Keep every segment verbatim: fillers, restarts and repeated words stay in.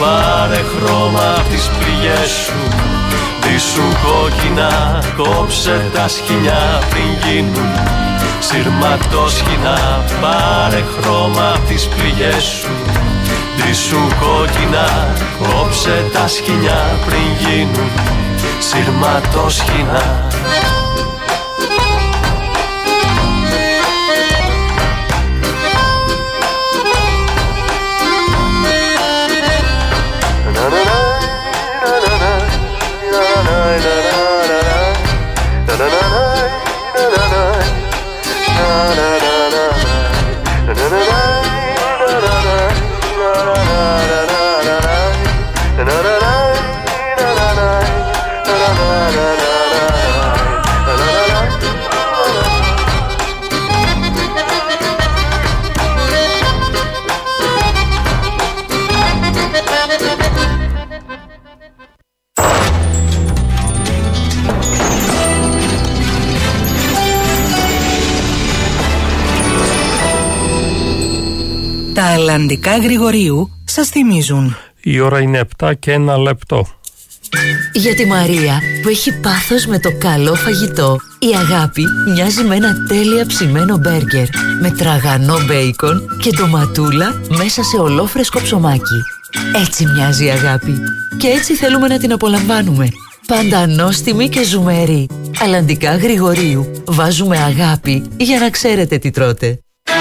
πάρε χρώμα απ' τις πληγές σου. Ντύσου κόκκινα, κόψε τα σκοινιά πριν γίνουν σειρματόσχηνα. Πάρε χρώμα απ' τις πληγές σου. Ντύσου κόκκινα, κόψε τα σκοινιά πριν γίνουν σειρματόσχηνα. Τα αλλαντικά Γρηγορίου σας θυμίζουν. Η ώρα είναι επτά και ένα λεπτό. Για τη Μαρία που έχει πάθος με το καλό φαγητό, η αγάπη μοιάζει με ένα τέλεια ψημένο μπέργκερ με τραγανό μπέικον και ντοματούλα μέσα σε ολόφρεσκο ψωμάκι. Έτσι μοιάζει η αγάπη και έτσι θέλουμε να την απολαμβάνουμε. Πάντα νόστιμη και ζουμερή. Αλλαντικά Γρηγορίου. Βάζουμε αγάπη για να ξέρετε τι τρώτε.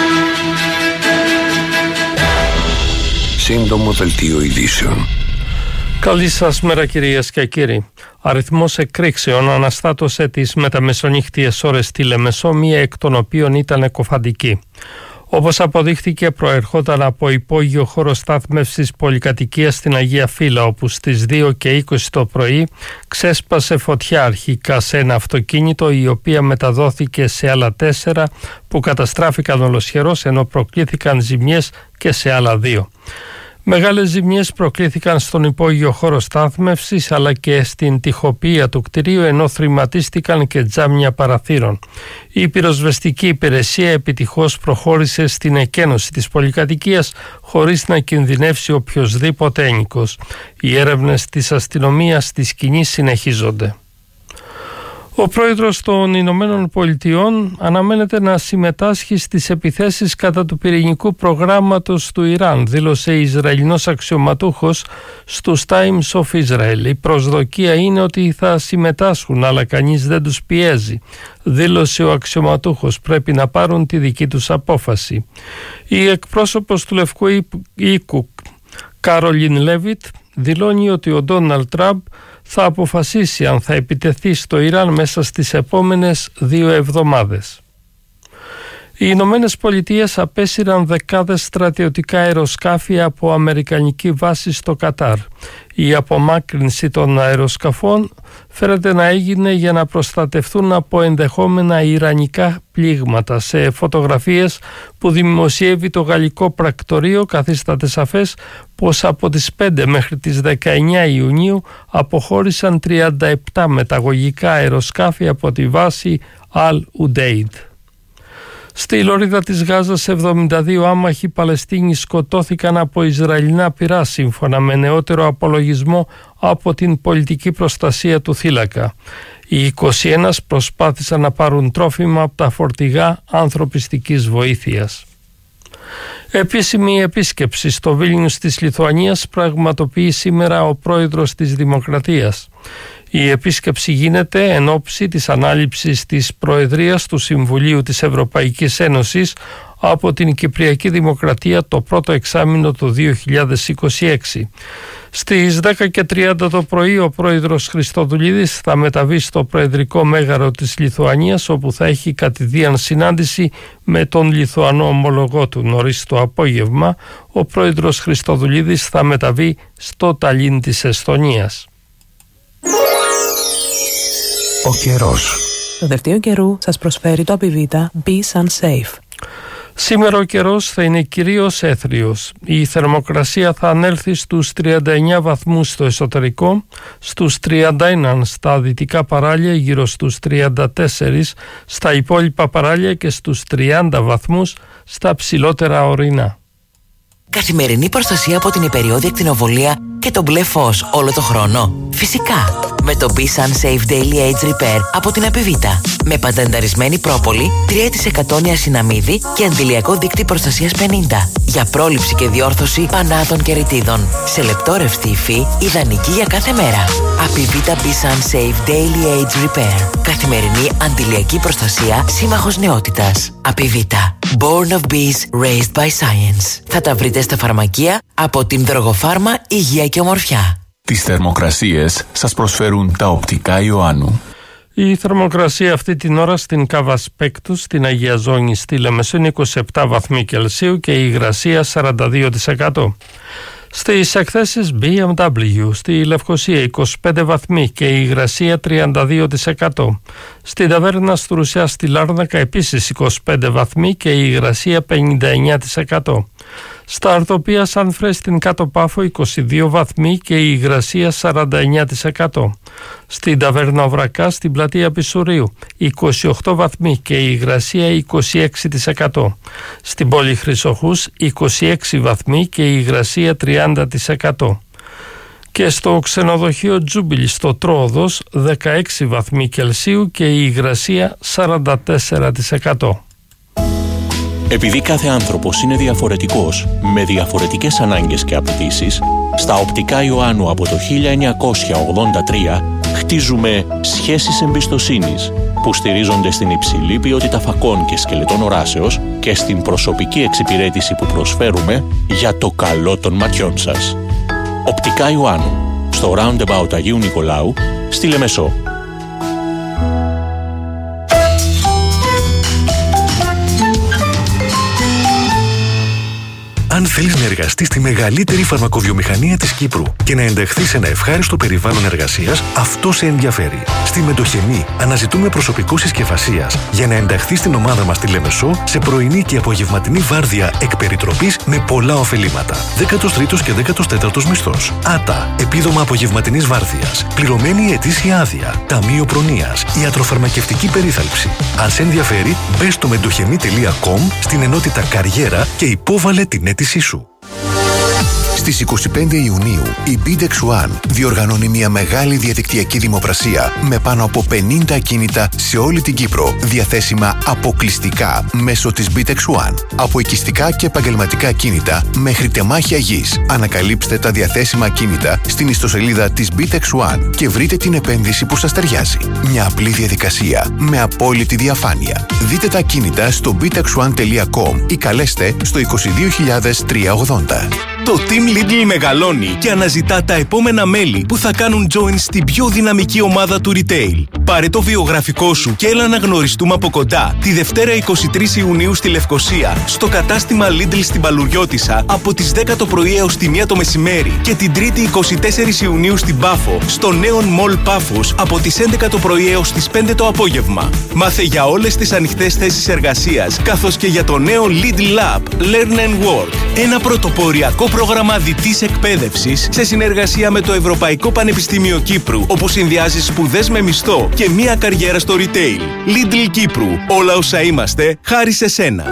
Σύντομο δελτίο ειδήσεων. Καλή σας μέρα κυρίες και κύριοι. Αριθμός εκρήξεων αναστάτωσε τις μεταμεσονύχτιες ώρες στη Λεμεσό, μία εκ των οποίων ήταν εκοφαντική. Όπως αποδείχθηκε, προερχόταν από υπόγειο χώρο στάθμευσης πολυκατοικίας στην Αγία Φύλλα, όπου στις δύο και είκοσι το πρωί ξέσπασε φωτιά αρχικά σε ένα αυτοκίνητο, η οποία μεταδόθηκε σε άλλα τέσσερα που καταστράφηκαν ολοσχερώς, ενώ προκλήθηκαν ζημιές και σε άλλα δύο. Μεγάλες ζημιές προκλήθηκαν στον υπόγειο χώρο στάθμευσης αλλά και στην τοιχοποιία του κτηρίου, ενώ θρηματίστηκαν και τζάμια παραθύρων. Η πυροσβεστική υπηρεσία επιτυχώς προχώρησε στην εκένωση της πολυκατοικίας χωρίς να κινδυνεύσει οποιοσδήποτε ένοικος. Οι έρευνες της αστυνομίας στη σκηνή συνεχίζονται. Ο πρόεδρος των Ηνωμένων Πολιτειών αναμένεται να συμμετάσχει στις επιθέσεις κατά του πυρηνικού προγράμματος του Ιράν, δήλωσε Ισραηλινός αξιωματούχος στους Times of Israel. Η προσδοκία είναι ότι θα συμμετάσχουν, αλλά κανείς δεν τους πιέζει, δήλωσε ο αξιωματούχος. Πρέπει να πάρουν τη δική τους απόφαση. Η εκπρόσωπος του Λευκού Οίκου, Κάρολιν Λέβιτ, δηλώνει ότι ο Ντόναλντ Τραμπ θα αποφασίσει αν θα επιτεθεί στο Ιράν μέσα στις επόμενες δύο εβδομάδες. Οι Ηνωμένες Πολιτείες απέσυραν δεκάδες στρατιωτικά αεροσκάφη από αμερικανική βάση στο Κατάρ. Η απομάκρυνση των αεροσκαφών φέρεται να έγινε για να προστατευτούν από ενδεχόμενα ιρανικά πλήγματα. Σε φωτογραφίες που δημοσιεύει το γαλλικό πρακτορείο καθίσταται σαφές πως από τις πέντε μέχρι τις δεκαεννιά Ιουνίου αποχώρησαν τριάντα επτά μεταγωγικά αεροσκάφη από τη βάση Al-Udeid. Στη λωρίδα της Γάζας εβδομήντα δύο άμαχοι Παλαιστίνοι σκοτώθηκαν από Ισραηλινά πυρά, σύμφωνα με νεότερο απολογισμό από την πολιτική προστασία του θύλακα. Οι είκοσι ένα προσπάθησαν να πάρουν τρόφιμα από τα φορτηγά ανθρωπιστικής βοήθειας. Επίσημη επίσκεψη στο Βίλνιους της Λιθουανίας πραγματοποιεί σήμερα ο πρόεδρος της Δημοκρατίας. Η επίσκεψη γίνεται εν ώψη της ανάληψης της Προεδρίας του Συμβουλίου της Ευρωπαϊκής Ένωσης από την Κυπριακή Δημοκρατία το πρώτο εξάμηνο του δύο χιλιάδες είκοσι έξι. Στις δέκα και τριάντα το πρωί ο πρόεδρος Χριστοδουλίδης θα μεταβεί στο Προεδρικό Μέγαρο της Λιθουανίας, όπου θα έχει κατηδίαν συνάντηση με τον Λιθουανό ομολογό του. Νωρίς το απόγευμα ο πρόεδρος Χριστοδουλίδης θα μεταβεί στο Ταλίν της Εσθονίας. Ο καιρός. Το δελτίο καιρού σας προσφέρει το Απιβίτα Be Sunsafe. Σήμερα ο καιρός θα είναι κυρίως έθριος. Η θερμοκρασία θα ανέλθει στους τριάντα εννιά βαθμούς στο εσωτερικό, στους τριάντα ένα στα δυτικά παράλια, γύρω στους τριάντα τέσσερα στα υπόλοιπα παράλια και στους τριάντα βαθμούς στα ψηλότερα ορεινά. Καθημερινή προστασία από την υπεριώδη ακτινοβολία και το μπλε φως όλο το χρόνο? Φυσικά, με το Be Sun Safe Daily Age Repair από την Apivita. Με πατενταρισμένη πρόπολη, τρία τοις εκατό νιασιναμίδι και αντιλιακό δίκτυ προστασίας πενήντα. Για πρόληψη και διόρθωση πανάτων και ρητίδων. Σε λεπτόρευστη υφή, ιδανική για κάθε μέρα. Apivita Be Sun Safe Daily Age Repair. Καθημερινή αντιλιακή προστασία, σύμμαχος νεότητας. Apivita. Born of bees, raised by science. Θα τα βρείτε στα φαρμακεία από την Δρογοφάρμα Υγεία και Ομορφιά. Τις θερμοκρασίες σας προσφέρουν τα οπτικά Ιωάννου. Η θερμοκρασία αυτή την ώρα στην Κάβα Σπέκτους, στην Αγία Ζώνη, στη Λεμεσό είναι είκοσι επτά βαθμοί Κελσίου και η υγρασία σαράντα δύο τοις εκατό. Στις εκθέσεις μπι εμ ντάμπλιου, στη Λευκοσία είκοσι πέντε βαθμοί και η υγρασία τριάντα δύο τοις εκατό. Στην Ταβέρνα Στρουσιά στη Λάρνακα επίσης είκοσι πέντε βαθμοί και η υγρασία πενήντα εννέα τοις εκατό. Στα Αρτοπία Σανφρέ στην Κάτω Πάφο είκοσι δύο βαθμοί και η υγρασία σαράντα εννέα τοις εκατό. Στην Ταβέρνα Βρακά στην Πλατεία Πισουρίου είκοσι οκτώ βαθμοί και η υγρασία είκοσι έξι τοις εκατό. Στην Πόλη Χρυσοχούς είκοσι έξι βαθμοί και η υγρασία τριάντα τοις εκατό. Και στο ξενοδοχείο Τζούμπιλι στο Τρόοδος δεκαέξι βαθμοί Κελσίου και η υγρασία σαράντα τέσσερα τοις εκατό. Επειδή κάθε άνθρωπος είναι διαφορετικός, με διαφορετικές ανάγκες και απαιτήσεις, στα οπτικά Ιωάννου από το χίλια εννιακόσια ογδόντα τρία χτίζουμε σχέσεις εμπιστοσύνης που στηρίζονται στην υψηλή ποιότητα φακών και σκελετών οράσεως και στην προσωπική εξυπηρέτηση που προσφέρουμε για το καλό των ματιών σας. Οπτικά Ιωάννου, στο Roundabout Αγίου Νικολάου, στη Λεμεσό. Αν θέλεις να εργαστείς στη μεγαλύτερη φαρμακοβιομηχανία της Κύπρου και να ενταχθείς σε ένα ευχάριστο περιβάλλον εργασίας, αυτό σε ενδιαφέρει. Στη Μετοχενή αναζητούμε προσωπικό συσκευασίας για να ενταχθείς στην ομάδα μας στη Λεμεσό σε πρωινή και απογευματινή βάρδια εκ περιτροπής με πολλά ωφελήματα. δέκατος τρίτος και δέκατος τέταρτος μισθός. Άτα, επίδομα απογευματινής βάρδιας, πληρωμένη ετήσια άδεια, ταμείο προνοίας, ιατροφαρμακευτική περίθαλψη. Αν σε ενδιαφέρει, μπες στο μετοχενή τελεία κομ στην ενότητα Καριέρα και υπόβαλε την αίτησή σου. Στις είκοσι πέντε Ιουνίου, η Bidex One διοργανώνει μια μεγάλη διαδικτυακή δημοπρασία με πάνω από πενήντα ακίνητα σε όλη την Κύπρο, διαθέσιμα αποκλειστικά μέσω της Bidex One. Από οικιστικά και επαγγελματικά ακίνητα μέχρι τεμάχια γης. Ανακαλύψτε τα διαθέσιμα ακίνητα στην ιστοσελίδα της Bidex One και βρείτε την επένδυση που σας ταιριάζει. Μια απλή διαδικασία με απόλυτη διαφάνεια. Δείτε τα ακίνητα στο bidex one τελεία com ή καλέστε στο είκοσι δύο χιλιάδες τριακόσια ογδόντα. Το Team Lidl μεγαλώνει και αναζητά τα επόμενα μέλη που θα κάνουν join στην πιο δυναμική ομάδα του retail. Πάρε το βιογραφικό σου και έλα να γνωριστούμε από κοντά τη Δευτέρα εικοστή τρίτη Ιουνίου στη Λευκοσία, στο κατάστημα Lidl στην Παλουριώτισσα από τις δέκα το πρωί έως τη μία το μεσημέρι και την Τρίτη εικοστή τέταρτη Ιουνίου στην Πάφο, στο νέο Mall Πάφος από τις έντεκα το πρωί έως τις πέντε το απόγευμα. Μάθε για όλες τις ανοιχτές θέσεις εργασίας, καθώς και για το νέο Lidl Lab Learn and Work, ένα πρωτοποριακό πρόγραμμα διτής εκπαίδευσης σε συνεργασία με το Ευρωπαϊκό Πανεπιστήμιο Κύπρου, όπου συνδυάζει σπουδές με μισθό και μία καριέρα στο retail. Lidl Κύπρου. Όλα όσα είμαστε, χάρη σε σένα.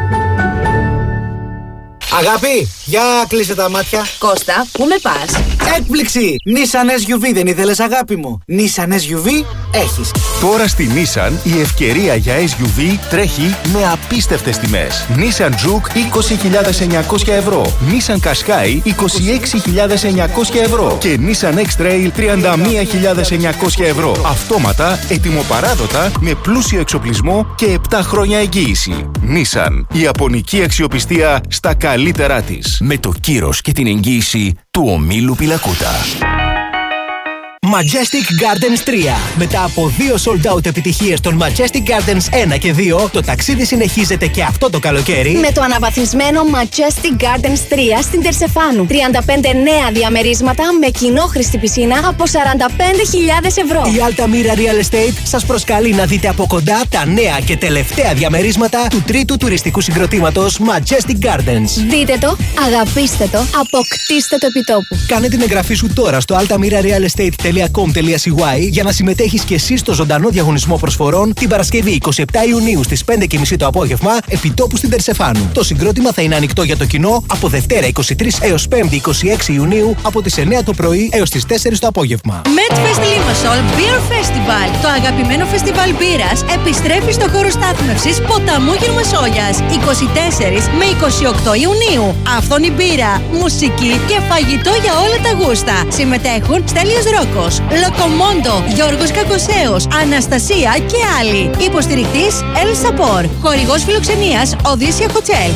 Αγάπη, για κλείσε τα μάτια. Κώστα, πού με πας? Έκπληξη! Nissan ες γιου βι δεν ήθελες, αγάπη μου? Nissan ες γιου βι έχεις. Τώρα στη Nissan η ευκαιρία για ες γιου βι τρέχει με απίστευτες τιμές. Nissan Juke είκοσι χιλιάδες εννιακόσια ευρώ, Nissan Qashqai είκοσι έξι χιλιάδες εννιακόσια ευρώ και Nissan X-Trail τριάντα μία χιλιάδες εννιακόσια ευρώ. Αυτόματα, ετοιμοπαράδοτα, με πλούσιο εξοπλισμό και επτά χρόνια εγγύηση. Nissan, η ιαπωνική αξιοπιστία στα καλύτερά της. Με το κύρος και την εγγύηση του ομίλου Πιλακούτα. Majestic Gardens τρία. Μετά από δύο sold out επιτυχίες των Majestic Gardens ένα και δύο, το ταξίδι συνεχίζεται και αυτό το καλοκαίρι με το αναβαθμισμένο Majestic Gardens τρία στην Τερσεφάνου. τριάντα πέντε νέα διαμερίσματα με κοινόχρηστη πισίνα από σαράντα πέντε χιλιάδες ευρώ. Η Altamira Real Estate σας προσκαλεί να δείτε από κοντά τα νέα και τελευταία διαμερίσματα του τρίτου τουριστικού συγκροτήματος Majestic Gardens. Δείτε το, αγαπήστε το, αποκτήστε το επιτόπου. Κάνε την εγγραφή σου τώρα στο altamirarealestate τελεία com τελεία κομ τελεία σι γουάι για να συμμετέχεις και εσύ στο ζωντανό διαγωνισμό προσφορών την Παρασκευή εικοστή επτάτη Ιουνίου στις πέντε και μισή το απόγευμα επιτόπου στην Τερσεφάνου. Το συγκρότημα θα είναι ανοιχτό για το κοινό από Δευτέρα εικοστή τρίτη έως Πέμπτη εικοστή έκτη Ιουνίου από τις εννέα το πρωί έως τις τέσσερις το απόγευμα. Medfest Limassol Beer Festival. Το αγαπημένο φεστιβάλ μπύρας επιστρέφει στο χώρο στάθμευσης Ποταμού Γερμασόλιας εικοστή τέταρτη με εικοστή όγδοη Ιουνίου. Αυθόνη μπύρα, μουσική και φαγητό για όλα τα γούστα. Συμμετέχουν Στέλιος Ρόκος, Λοκομόντο, Γιώργος Κακοσέος, Αναστασία και άλλοι. Υποστηρικτής El Sapor. Χορηγός φιλοξενίας Odysseia Hotel.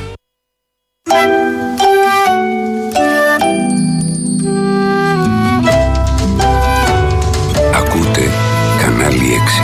Ακούτε κανάλι έξι.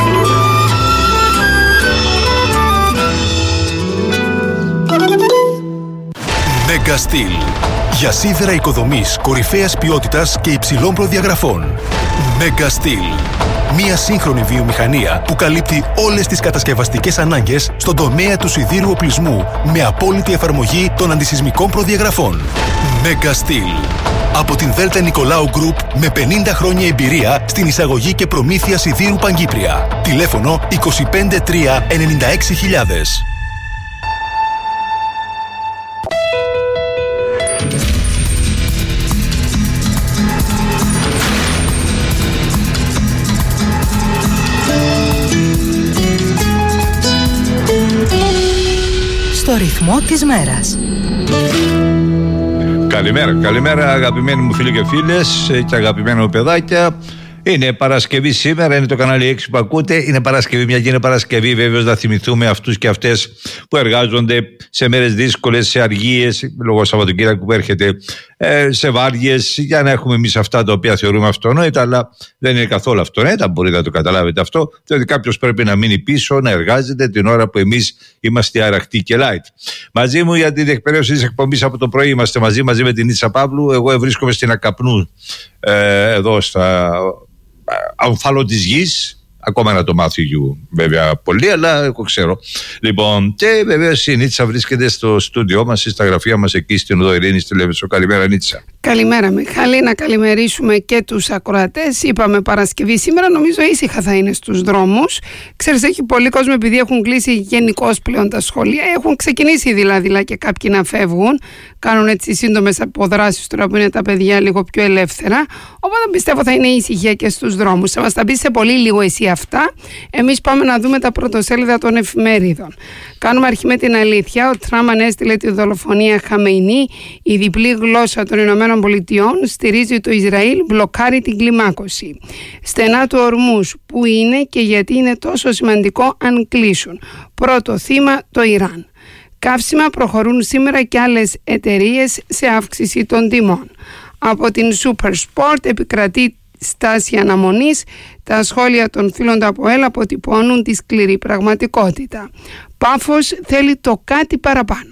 Mega Steel. Για σίδερα οικοδομής κορυφαίας ποιότητας και υψηλών προδιαγραφών. Mega Steel. Μια σύγχρονη βιομηχανία που καλύπτει όλες τις κατασκευαστικές ανάγκες στον τομέα του σιδήρου οπλισμού με απόλυτη εφαρμογή των αντισυσμικών προδιαγραφών. Mega Steel. Από την Δέλτα Νικολάου Group με πενήντα χρόνια εμπειρία στην εισαγωγή και προμήθεια σιδήρου Παγκύπρια. Τηλέφωνο είκοσι πέντε τρία ενενήντα έξι χιλιάδες. Στο ρυθμό της μέρας. Καλημέρα, καλημέρα αγαπημένοι μου φίλοι και φίλες και αγαπημένα μου παιδάκια. Είναι Παρασκευή σήμερα, είναι το κανάλι έξι που ακούτε. Είναι Παρασκευή, μια και είναι Παρασκευή, βέβαιως να θυμηθούμε αυτούς και αυτές που εργάζονται σε μέρες δύσκολες, σε αργίες, λόγω Σαββατοκύριακου που έρχεται, σε βάριες, για να έχουμε εμείς αυτά τα οποία θεωρούμε αυτονόητα, αλλά δεν είναι καθόλου αυτονόητα. Μπορείτε να το καταλάβετε αυτό, διότι κάποιος πρέπει να μείνει πίσω, να εργάζεται την ώρα που εμείς είμαστε αραχτοί και light. Μαζί μου για την διεκπαιρέωση της εκπομπής από το πρωί είμαστε μαζί, μαζί με την Ίτσα Παύλου. Εγώ βρίσκομαι στην Ακαπνού, ε, εδώ στα αμφάλο της γης. Ακόμα να το μάθει βέβαια πολύ, αλλά εγώ ξέρω. Λοιπόν, και βέβαια η Νίτσα βρίσκεται στο στούντιό μας, στα γραφεία μας εκεί στην Οδό Ειρήνης στη Λέβεσο. Καλημέρα, Νίτσα. Καλημέρα, Μιχάλη. Να καλημερίσουμε και τους ακροατές. Είπαμε Παρασκευή σήμερα, νομίζω ήσυχα θα είναι στους δρόμους. Ξέρεις, έχει πολύ κόσμο, επειδή έχουν κλείσει γενικώς πλέον τα σχολεία. Έχουν ξεκινήσει δηλαδή και κάποιοι να φεύγουν. Κάνουν έτσι σύντομες αποδράσεις τώρα που είναι τα παιδιά λίγο πιο ελεύθερα. Οπότε πιστεύω θα είναι ησυχία και στους δρόμους. Θα μας τα πεις σε πολύ λίγο εσύ αυτά. Εμείς πάμε να δούμε τα πρωτοσέλιδα των εφημερίδων. Κάνουμε αρχή με την αλήθεια. Ο Τραμπ ανέστειλε τη δολοφονία Χαμεϊνή. Η διπλή γλώσσα των Ηνωμένων Πολιτειών στηρίζει το Ισραήλ, μπλοκάρει την κλιμάκωση. Στενά του Ορμούς, που είναι και γιατί είναι τόσο σημαντικό αν κλείσουν. Πρώτο θύμα το Ιράν. Καύσιμα προχωρούν σήμερα και άλλες εταιρείες σε αύξηση των τιμών. Από την Super Sport επικρατεί στάση αναμονής. Τα σχόλια των φίλων του ΑΠΟΕΛ αποτυπώνουν τη σκληρή πραγματικότητα. Πάφος θέλει το κάτι παραπάνω.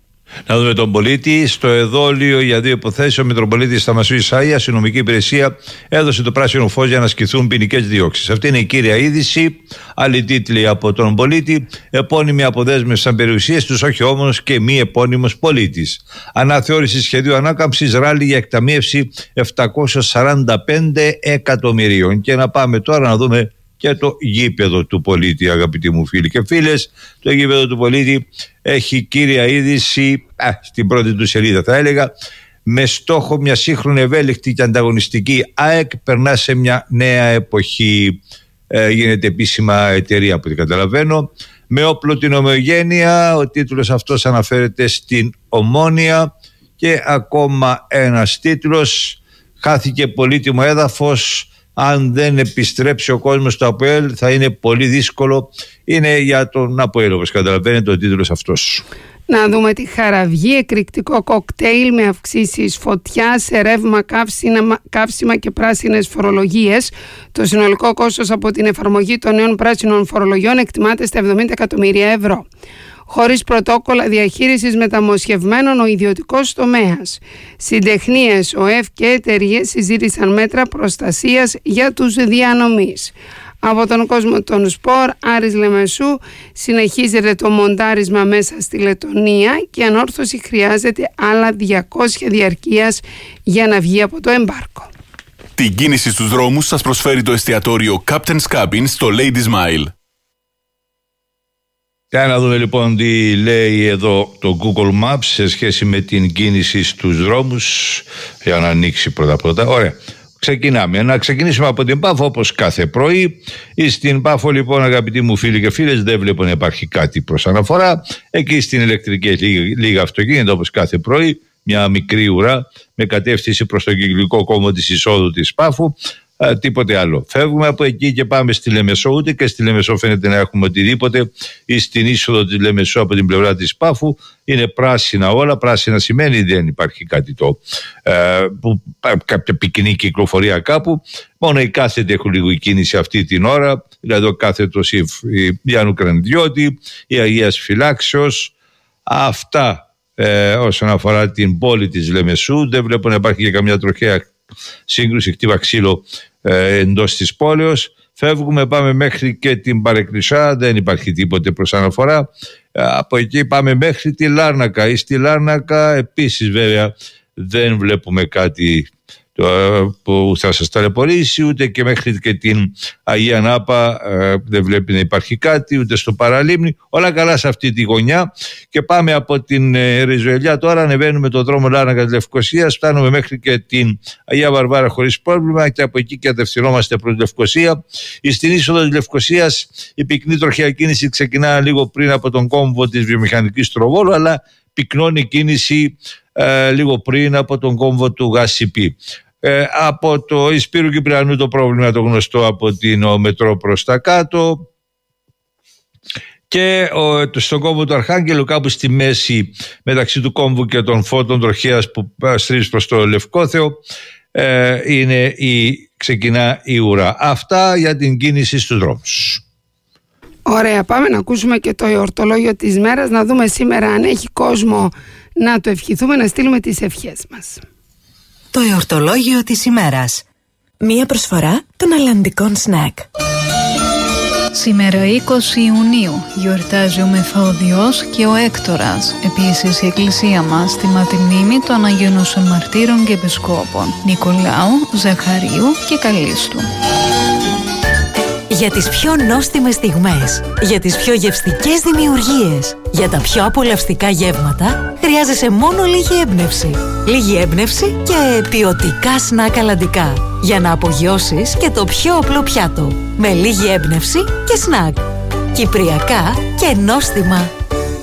Να δούμε τον πολίτη. Στο εδόλιο για δύο υποθέσεις, ο Μητροπολίτης Θαμασίου Ισαΐα, η αστυνομική υπηρεσία έδωσε το πράσινο φως για να ασκηθούν ποινικές διώξεις. Αυτή είναι η κύρια είδηση. Άλλοι τίτλοι από τον πολίτη. Επώνυμη αποδέσμευση σαν περιουσίες τους, όχι όμως και μη επώνυμος πολίτης. Αναθεώρηση σχεδίου ανάκαμψης, ράλι για εκταμείευση επτακόσια σαράντα πέντε εκατομμυρίων. Και να πάμε τώρα να δούμε και το γήπεδο του πολίτη, αγαπητοί μου φίλοι και φίλες. Το γήπεδο του πολίτη έχει κύρια είδηση, α, στην πρώτη του σελίδα θα έλεγα, με στόχο μια σύγχρονη, ευέλικτη και ανταγωνιστική ΑΕΚ, περνά σε μια νέα εποχή. Ε, γίνεται επίσημα εταιρεία από ό,τι καταλαβαίνω. Με όπλο την ομοιογένεια, ο τίτλος αυτός αναφέρεται στην Ομόνοια. Και ακόμα ένας τίτλος, χάθηκε πολύτιμο έδαφος. Αν δεν επιστρέψει ο κόσμος στο ΑΠΟΕΛ θα είναι πολύ δύσκολο. Είναι για τον ΑΠΟΕΛ, όπως καταλαβαίνετε, ο τίτλος αυτός. Να δούμε τη Χαραυγή, εκρηκτικό κοκτέιλ με αυξήσεις φωτιά σε ρεύμα, καύσιμα, καύσιμα και πράσινες φορολογίες. Το συνολικό κόστος από την εφαρμογή των νέων πράσινων φορολογιών εκτιμάται στα εβδομήντα εκατομμύρια ευρώ. Χωρίς πρωτόκολλα διαχείρισης μεταμοσχευμένων ο ιδιωτικός τομέας. Συντεχνίες, ΟΕΦ και εταιρείες συζήτησαν μέτρα προστασίας για τους διανομείς. Από τον κόσμο των σπορ, Άρης Λεμεσού, συνεχίζεται το μοντάρισμα μέσα στη Λετονία και η ανόρθωση χρειάζεται άλλα διακόσια διαρκείας για να βγει από το εμπάρκο. Την κίνηση στους δρόμους σας προσφέρει το εστιατόριο Captain's Cabin στο Lady Smile. Για να δούμε λοιπόν τι λέει εδώ το Google Maps σε σχέση με την κίνηση στους δρόμους, για να ανοίξει πρώτα πρώτα. Ωραία. Ξεκινάμε. Να ξεκινήσουμε από την Πάφο όπως κάθε πρωί. Στην Πάφο λοιπόν, αγαπητοί μου φίλοι και φίλες, δεν βλέπω να υπάρχει κάτι προς αναφορά. Εκεί στην ηλεκτρική λίγα, λίγα αυτοκίνητα όπως κάθε πρωί. Μια μικρή ουρά με κατεύθυνση προς το κυκλικό κόμβο της εισόδου της Πάφου. Α, τίποτε άλλο. Φεύγουμε από εκεί και πάμε στη Λεμεσό. Ούτε και στη Λεμεσό φαίνεται να έχουμε οτιδήποτε. Ή στην είσοδο της Λεμεσό από την πλευρά της Πάφου είναι πράσινα όλα. Πράσινα σημαίνει δεν υπάρχει κάτι το ε, που, κάποια πυκνή κυκλοφορία κάπου. Μόνο οι κάθετοι έχουν λίγο κίνηση αυτή την ώρα. Δηλαδή ο κάθετος η Γιάννου Κρανιδιώτη, η Αγίας Φυλάξεως. Αυτά ε, όσον αφορά την πόλη της Λεμεσού. Δεν βλέπω να υπάρχει και καμιά τροχαία σύγκρουση, χτύπα ξύλο ε, εντός της πόλεως. Φεύγουμε, πάμε μέχρι και την Παρεκκλησιά, δεν υπάρχει τίποτε προς αναφορά. Ε, από εκεί πάμε μέχρι τη Λάρνακα. Ή στη Λάρνακα επίσης βέβαια δεν βλέπουμε κάτι που θα σας ταλαιπωρήσει, ούτε και μέχρι και την Αγία Νάπα ε, δεν βλέπει να υπάρχει κάτι, ούτε στο Παραλίμνη. Όλα καλά σε αυτή τη γωνιά. Και πάμε από την ε, Ριζοελιά τώρα, ανεβαίνουμε το δρόμο Λάρνακα της Λευκωσίας, φτάνουμε μέχρι και την Αγία Βαρβάρα χωρίς πρόβλημα και από εκεί κατευθυνόμαστε προς Λευκωσία. Στην είσοδο της Λευκωσίας η πυκνή τροχαία κίνηση ξεκινά λίγο πριν από τον κόμβο της βιομηχανικής Τροβόλου, αλλά πυκνώνει κίνηση ε, λίγο πριν από τον κόμβο του ΓΑΣΥΠΗ. Ε, από το Ισπύρου Κυπριανού το πρόβλημα το γνωστό από την ο, μετρό προς τα κάτω, και ο, το, στον κόμβο του Αρχάγγελου κάπου στη μέση μεταξύ του κόμβου και των φώτων τροχέας που στρίβει προς το Λευκόθεο ε, είναι η, ξεκινά η ουρά. Αυτά για την κίνηση στους δρόμους. Ωραία, πάμε να ακούσουμε και το εορτολόγιο της μέρας, να δούμε σήμερα αν έχει κόσμο να το ευχηθούμε, να στείλουμε τις ευχές μας. Το εορτολόγιο της ημέρας. Μία προσφορά των αλλαντικών σνακ. Σήμερα είκοσι Ιουνίου γιορτάζει ο Μεθόδιος και ο Έκτορας. Επίσης η εκκλησία μας τιμά τη μνήμη των Αγίων Νοσών Μαρτύρων και Επισκόπων Νικολάου, Ζαχαρίου και Καλίστου. Για τις πιο νόστιμες στιγμές, για τις πιο γευστικές δημιουργίες, για τα πιο απολαυστικά γεύματα, χρειάζεσαι μόνο λίγη έμπνευση. Λίγη έμπνευση και ποιοτικά σνακ αλλαντικά, για να απογειώσεις και το πιο απλό πιάτο. Με λίγη έμπνευση και σνακ. Κυπριακά και νόστιμα.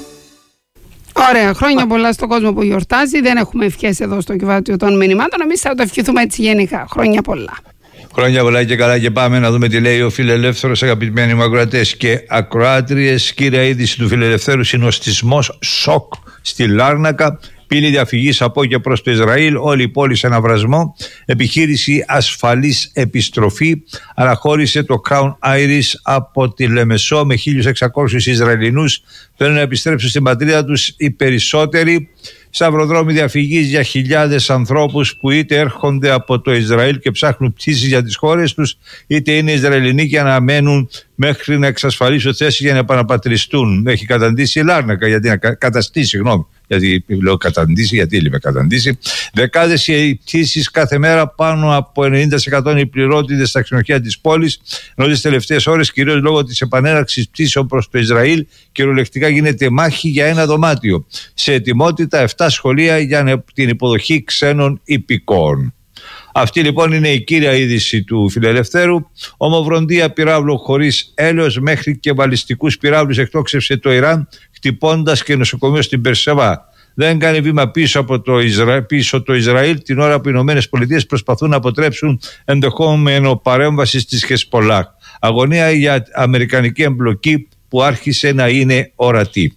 Ωραία, χρόνια πολλά στον κόσμο που γιορτάζει. Δεν έχουμε ευχές εδώ στο κυβάτιο των μηνυμάτων. Εμείς θα το ευχηθούμε έτσι γενικά. Χρόνια πολλά. Χρόνια πολλά και καλά, και πάμε να δούμε τι λέει ο Φιλελεύθερος, αγαπημένοι μου ακροατές και ακροάτριες. Κύρια είδηση του Φιλελευθέρου: συνοστισμός σοκ στη Λάρνακα. Πύλη διαφυγής από και προς το Ισραήλ. Όλη η πόλη σε αναβρασμό. Επιχείρηση ασφαλής επιστροφή. Αναχώρησε το Crown Iris από τη Λεμεσό με χίλιους εξακόσιους Ισραηλινούς. Θέλουν να επιστρέψουν στην πατρίδα τους οι περισσότεροι. Σταυροδρόμοι διαφυγής για χιλιάδες ανθρώπους που είτε έρχονται από το Ισραήλ και ψάχνουν πτήσεις για τις χώρες τους, είτε είναι Ισραηλινοί και αναμένουν μέχρι να εξασφαλίσουν θέσεις για να επαναπατριστούν. Έχει καταντήσει η Λάρνακα, γιατί να καταστήσει, συγγνώμη, γιατί λέω καταντήσει, γιατί λέμε καταντήσει. Δεκάδες οι πτήσεις κάθε μέρα, πάνω από ενενήντα τοις εκατό οι πληρότητες στα ξενοδοχεία της πόλης, ενώ τις τελευταίες ώρες, κυρίως λόγω της επανέναρξης πτήσεων προς το Ισραήλ, κυριολεκτικά γίνεται μάχη για ένα δωμάτιο. Σε ετοιμότητα επτά σχολεία για την υποδοχή ξένων υπηκόων. Αυτή λοιπόν είναι η κύρια είδηση του Φιλελευθέρου. Ομοβροντία πυράβλου χωρίς έλεος, μέχρι και βαλιστικούς πυράβλους εκτόξευσε το Ιράν, χτυπώντας και νοσοκομείο στην Περσεβά. Δεν κάνει βήμα πίσω από το, Ισρα... πίσω το Ισραήλ την ώρα που οι ΗΠΑ προσπαθούν να αποτρέψουν ενδεχόμενο παρέμβαση στις Χεσπολάχ. Αγωνία για αμερικανική εμπλοκή που άρχισε να είναι ορατή.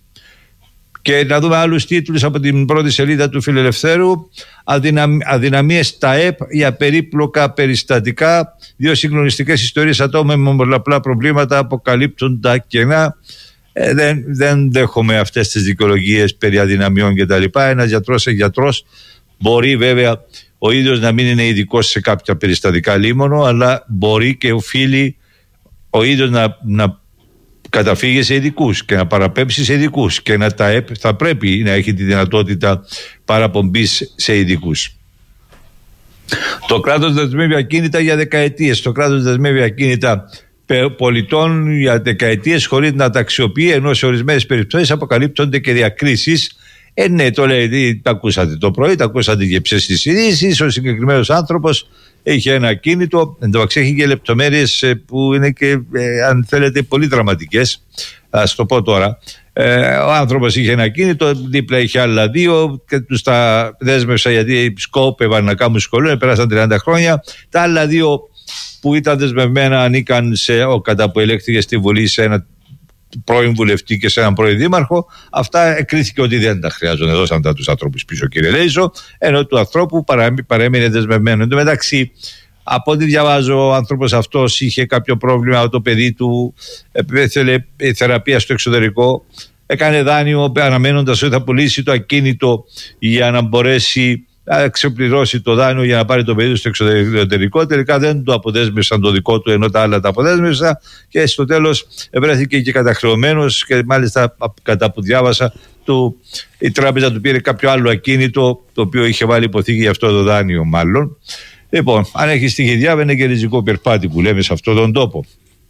Και να δούμε άλλους τίτλους από την πρώτη σελίδα του Φιλελευθέρου. Αδυναμ, αδυναμίες στα ΕΠ για περίπλοκα περιστατικά. Δύο συγκλονιστικές ιστορίες ατόμων με πολλαπλά προβλήματα αποκαλύπτουν τα κενά. Ε, δεν, δεν δέχομαι αυτές τις δικαιολογίες περί αδυναμιών κτλ. Ένας γιατρός είναι γιατρός. Μπορεί βέβαια ο ίδιος να μην είναι ειδικός σε κάποια περιστατικά λίμωνο, αλλά μπορεί και οφείλει ο ίδιος να, να καταφύγει σε ειδικούς και να παραπέμψει σε ειδικούς, και να τα ΕΠ θα πρέπει να έχει τη δυνατότητα παραπομπής σε ειδικούς. Το κράτος δεσμεύει ακίνητα για δεκαετίες. Το κράτος δεσμεύει ακίνητα πολιτών για δεκαετίες χωρίς να τα αξιοποιεί, ενώ σε ορισμένες περιπτώσεις αποκαλύπτονται και διακρίσεις. Ε, ναι, το λέει, τα ακούσατε το πρωί, τα ακούσατε και στις ειδήσεις. Ο συγκεκριμένος άνθρωπος είχε ένα ακίνητο, εντωμεταξύ έχει και λεπτομέρειες που είναι και, ε, αν θέλετε, πολύ δραματικές. Ας το πω τώρα. Ε, ο άνθρωπος είχε ένα ακίνητο, δίπλα είχε άλλα δύο και τους τα δέσμευσα γιατί σκόπευαν να κάνουν σχολείο, πέρασαν τριάντα χρόνια. Τα άλλα δύο που ήταν δεσμευμένα ανήκαν σε ο κατά που ελέγχθηκε στη Βουλή σε ένα πρώην βουλευτή και σε έναν πρώην δήμαρχο. Αυτά εκρίθηκε ότι δεν τα χρειάζονται, δώσαν τα τους ανθρώπους πίσω, κύριε Λέιζο, ενώ του ανθρώπου παρέμεινε δεσμευμένο. Εν τω μεταξύ, από ό,τι διαβάζω, ο άνθρωπος αυτός είχε κάποιο πρόβλημα, το παιδί του ήθελε θεραπεία στο εξωτερικό, έκανε δάνειο αναμένοντας ότι θα πουλήσει το ακίνητο για να μπορέσει να ξεπληρώσει το δάνειο για να πάρει το παιδί του στο εξωτερικό. Τελικά δεν το αποδέσμευσαν το δικό του, ενώ τα άλλα τα αποδέσμευσαν, και στο τέλος βρέθηκε και καταχρεωμένος, και μάλιστα κατά που διάβασα του, η τράπεζα του πήρε κάποιο άλλο ακίνητο το οποίο είχε βάλει υποθήκη για αυτό το δάνειο μάλλον. Λοιπόν, αν έχει στοιχειδιά, είναι και ριζικό περπάτι που λέμε σε αυτόν τον τόπο.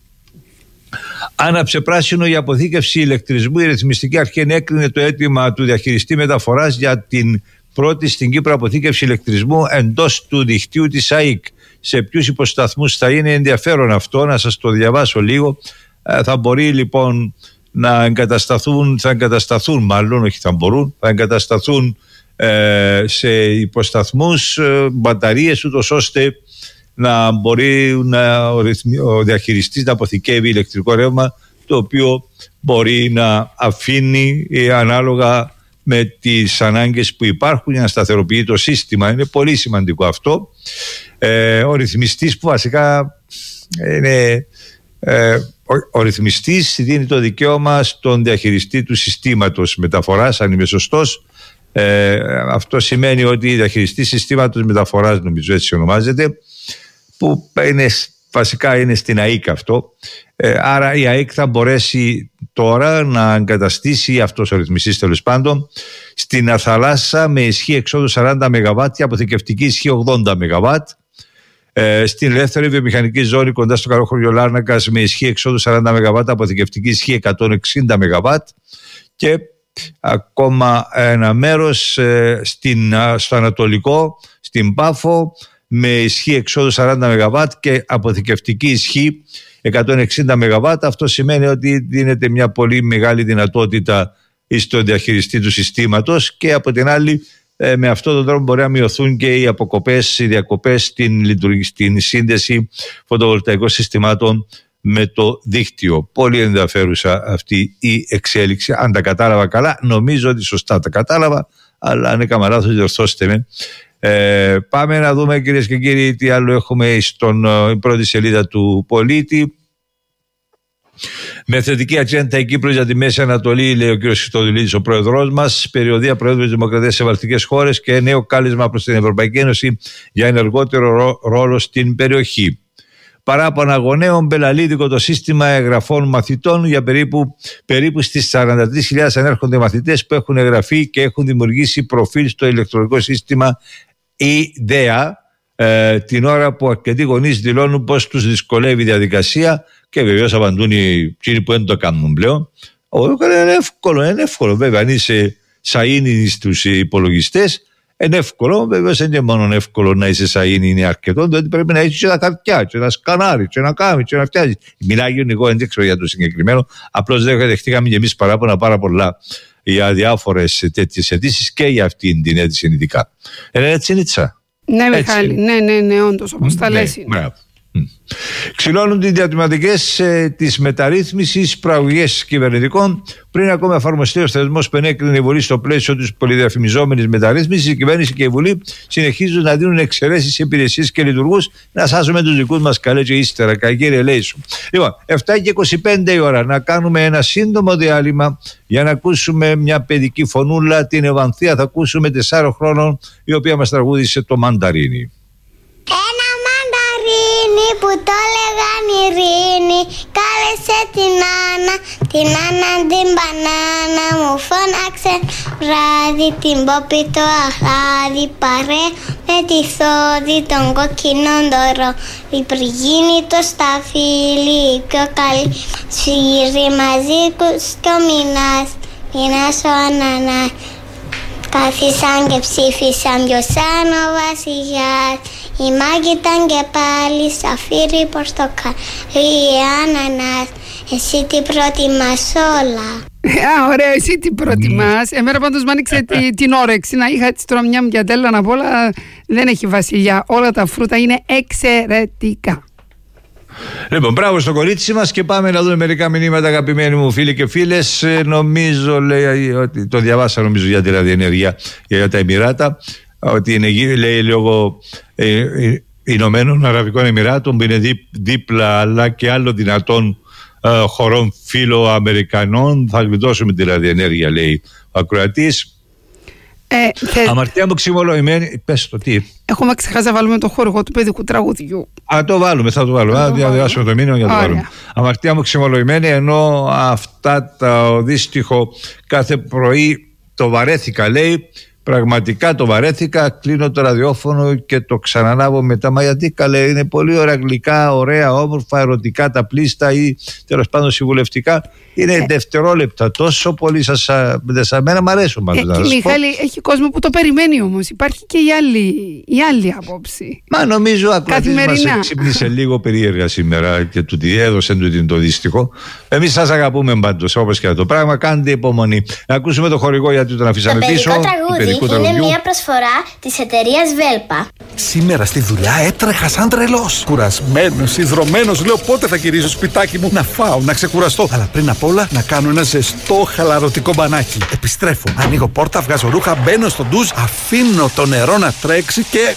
Άναψε πράσινο η αποθήκευση ηλεκτρισμού. Η ρυθμιστική αρχή ενέκρινε το αίτημα του διαχειριστή μεταφοράς για την πρώτη στην Κύπρο αποθήκευση ηλεκτρισμού εντός του δικτύου της ΑΕΚ. Σε ποιους υποσταθμούς θα είναι, ενδιαφέρον αυτό, να σας το διαβάσω λίγο. Θα μπορεί λοιπόν να εγκατασταθούν, θα εγκατασταθούν μάλλον, όχι θα μπορούν, θα εγκατασταθούν ε, σε υποσταθμούς ε, μπαταρίες, ούτως ώστε να μπορεί να, ο, ο διαχειριστής να αποθηκεύει ηλεκτρικό ρεύμα, το οποίο μπορεί να αφήνει ε, ανάλογα με τις ανάγκες που υπάρχουν για να σταθεροποιεί το σύστημα. Είναι πολύ σημαντικό αυτό. Ε, ο ρυθμιστής που βασικά είναι... Ε, ο, ο ρυθμιστής δίνει το δικαίωμα στον διαχειριστή του συστήματος μεταφοράς, αν είμαι σωστός. Ε, αυτό σημαίνει ότι διαχειριστή συστήματος μεταφοράς, νομίζω έτσι ονομάζεται, που είναι, βασικά είναι στην ΑΕΚ αυτό. Ε, άρα η ΑΕΚ θα μπορέσει τώρα να εγκαταστήσει, αυτός ο ρυθμιστής τέλος πάντων, στην Αθαλάσσα με ισχύ εξόδου σαράντα μεγαβάτ και αποθηκευτική ισχύ ογδόντα μεγαβάτ. Ε, στην ελεύθερη βιομηχανική ζώνη κοντά στο Καρόχωριο Λάρνακας με ισχύ εξόδου σαράντα μεγαβάτ, αποθηκευτική ισχύ εκατόν εξήντα μεγαβάτ, και ακόμα ένα μέρος ε, στην, στο Ανατολικό, στην Πάφο, με ισχύ εξόδου σαράντα μεγαβάτ και αποθηκευτική ισχύ εκατόν εξήντα μεγαβάτ. Αυτό σημαίνει ότι δίνεται μια πολύ μεγάλη δυνατότητα στον διαχειριστή του συστήματος, και από την άλλη ε, με αυτόν τον τρόπο μπορεί να μειωθούν και οι αποκοπές, οι διακοπές στην, στην σύνδεση φωτοβολταϊκών συστημάτων με το δίκτυο. Πολύ ενδιαφέρουσα αυτή η εξέλιξη, αν τα κατάλαβα καλά. Νομίζω ότι σωστά τα κατάλαβα, αλλά αν έκανα λάθος διορθώστε με. Ε, πάμε να δούμε, κυρίες και κύριοι, τι άλλο έχουμε στον ε, πρώτη σελίδα του Πολίτη. Με θετική ατζέντα η Κύπρος για τη Μέση Ανατολή, λέει ο κ. Χριστοδουλίδης, ο πρόεδρός μας. Περιοδία Προέδρου της Δημοκρατίας σε βαλτικές χώρες και νέο κάλεσμα προς την Ευρωπαϊκή Ένωση για ενεργότερο ρο, ρόλο στην περιοχή. Παράπονα γονέων, μπελαλίδικο το σύστημα εγγραφών μαθητών. Για περίπου, περίπου στις σαράντα τρεις χιλιάδες ανέρχονται μαθητές που έχουν εγγραφεί και έχουν δημιουργήσει προφίλ στο ηλεκτρονικό σύστημα ΙΔΕΑ, ε, την ώρα που αρκετοί γονείς δηλώνουν πως τους δυσκολεύει η διαδικασία, και βεβαίως απαντούν οι κύριοι που δεν το κάνουν πλέον. Είναι εύκολο, είναι εύκολο. Βέβαια, αν είσαι σαΐνι στους υπολογιστές, είναι εύκολο. Βέβαια, δεν είναι μόνο εύκολο να είσαι σαΐνι, είναι αρκετό, διότι πρέπει να έχεις και τα χαρτιά, και να σκανάρεις, και να κάνεις, και να φτιάχνεις. Μιλάει εγώ, δεν ξέρω για το συγκεκριμένο. Απλώς δεν δεχτήκαμε και εμείς παράπονα πάρα πολλά για διάφορες τέτοιες αιτήσεις, και για αυτήν την αίτηση ειδικά. Είναι έτσι, Νίτσα? Ναι, Μιχάλη, ναι, ναι, ναι, όντως, όπως τα λες. Μπράβο. Ξυλώνουν τις διατηματικές ε, της μεταρρύθμισης, προαγωγές κυβερνητικών. Πριν ακόμα εφαρμοστεί ο θεσμός που ενέκρινε η Βουλή στο πλαίσιο της πολυδιαφημιζόμενης μεταρρύθμισης, η κυβέρνηση και η Βουλή συνεχίζουν να δίνουν εξαιρέσεις σε υπηρεσίες και λειτουργούς. Να σάσουμε τους δικούς μας καλέ και ύστερα, κύριε Λέισου. Λοιπόν, επτά και είκοσι πέντε η ώρα, να κάνουμε ένα σύντομο διάλειμμα για να ακούσουμε μια παιδική φωνούλα, την Ευανθία. Θα ακούσουμε τεσσάρων χρόνων, η οποία μας τραγούδισε το Μανταρίνι. Ένα μανταρίνι Ειρήνη που το λέγαν Ειρήνη, κάλεσε την Άννα, την Άννα την μπανάνα. Μου φώναξε βράδυ την Πόπη το αχλάδι, παρέ με τη Θόδη των κοκκινών δωρό. Η Πριγίνη το σταφύλι, η πιο καλή σφύρι, μαζί και ο Μινάς, Μινάς ο Ανανάς. Κάθισαν και ψήφισαν ποιος σαν ο βασιλιάς. Η Μάγκη ήταν και πάλι σαφύρι πορτοκαλί ανανάς. Εσύ τι προτιμάς όλα? Α, ωραία, εσύ τι προτιμάς? Εμένα πάντως μ' άνοιξε την όρεξη να είχα τη στρομιά μου για τέλα να πω, αλλά δεν έχει βασιλιά. Όλα τα φρούτα είναι εξαιρετικά. Λοιπόν, μπράβο στο κορίτσι μας και πάμε να δούμε μερικά μηνύματα, αγαπημένοι μου φίλοι και φίλες. Νομίζω, λέει, ότι το διαβάσα νομίζω για τη ραδιενέργεια, για τα Εμιράτα, ότι είναι, λέει, λόγω ε, ε, Ηνωμένων Αραβικών Εμιράτων που είναι δί, δίπλα, αλλά και άλλο δυνατόν ε, χωρών φίλο-Αμερικανών, θα γλιτώσουμε τη ραδιενέργεια, λέει ο ακροατής. Ε, θε... Αμαρτία μου ξυμολογημένη. Πες το τι. Έχουμε ξεχάσει να βάλουμε το χορηγό του παιδικού τραγουδιού. Α, το βάλουμε, θα το βάλουμε. Α, διαβάσουμε το μήνυμα για να το βάλουμε. Αμαρτία μου ξυμολογημένη, ενώ αυτά το δύστιχο κάθε πρωί το βαρέθηκα, λέει. Πραγματικά το βαρέθηκα. Κλείνω το ραδιόφωνο και το ξανανάβω μετά. Μα γιατί, καλέ, είναι πολύ ωραία γλυκά, ωραία, όμορφα, ερωτικά τα πλήστα ή τέλος πάντων συμβουλευτικά. Είναι ε. δευτερόλεπτα. Τόσο πολύ σας. Σαν μένα μου αρέσουν πάντως. Ε, Μιχάλη, έχει κόσμο που το περιμένει όμως. Υπάρχει και η άλλη, η άλλη άποψη. Μα νομίζω ο ακροατής μας ξύπνησε λίγο περίεργα σήμερα και του τη έδωσε του το δύστιχο. Εμείς σας αγαπούμε πάντως, όπως και το πράγμα. Κάντε υπομονή. Να ακούσουμε το χορηγό γιατί τον αφήσαμε πίσω. Είναι μια προσφορά της εταιρείας Βέλπα. Σήμερα στη δουλειά έτρεχα σαν τρελός. Κουρασμένος, ιδρωμένος, λέω πότε θα γυρίσω σπιτάκι μου να φάω, να ξεκουραστώ. Αλλά πριν απ' όλα να κάνω ένα ζεστό χαλαρωτικό μπανάκι. Επιστρέφω, ανοίγω πόρτα, βγάζω ρούχα, μπαίνω στο ντουζ, αφήνω το νερό να τρέξει και...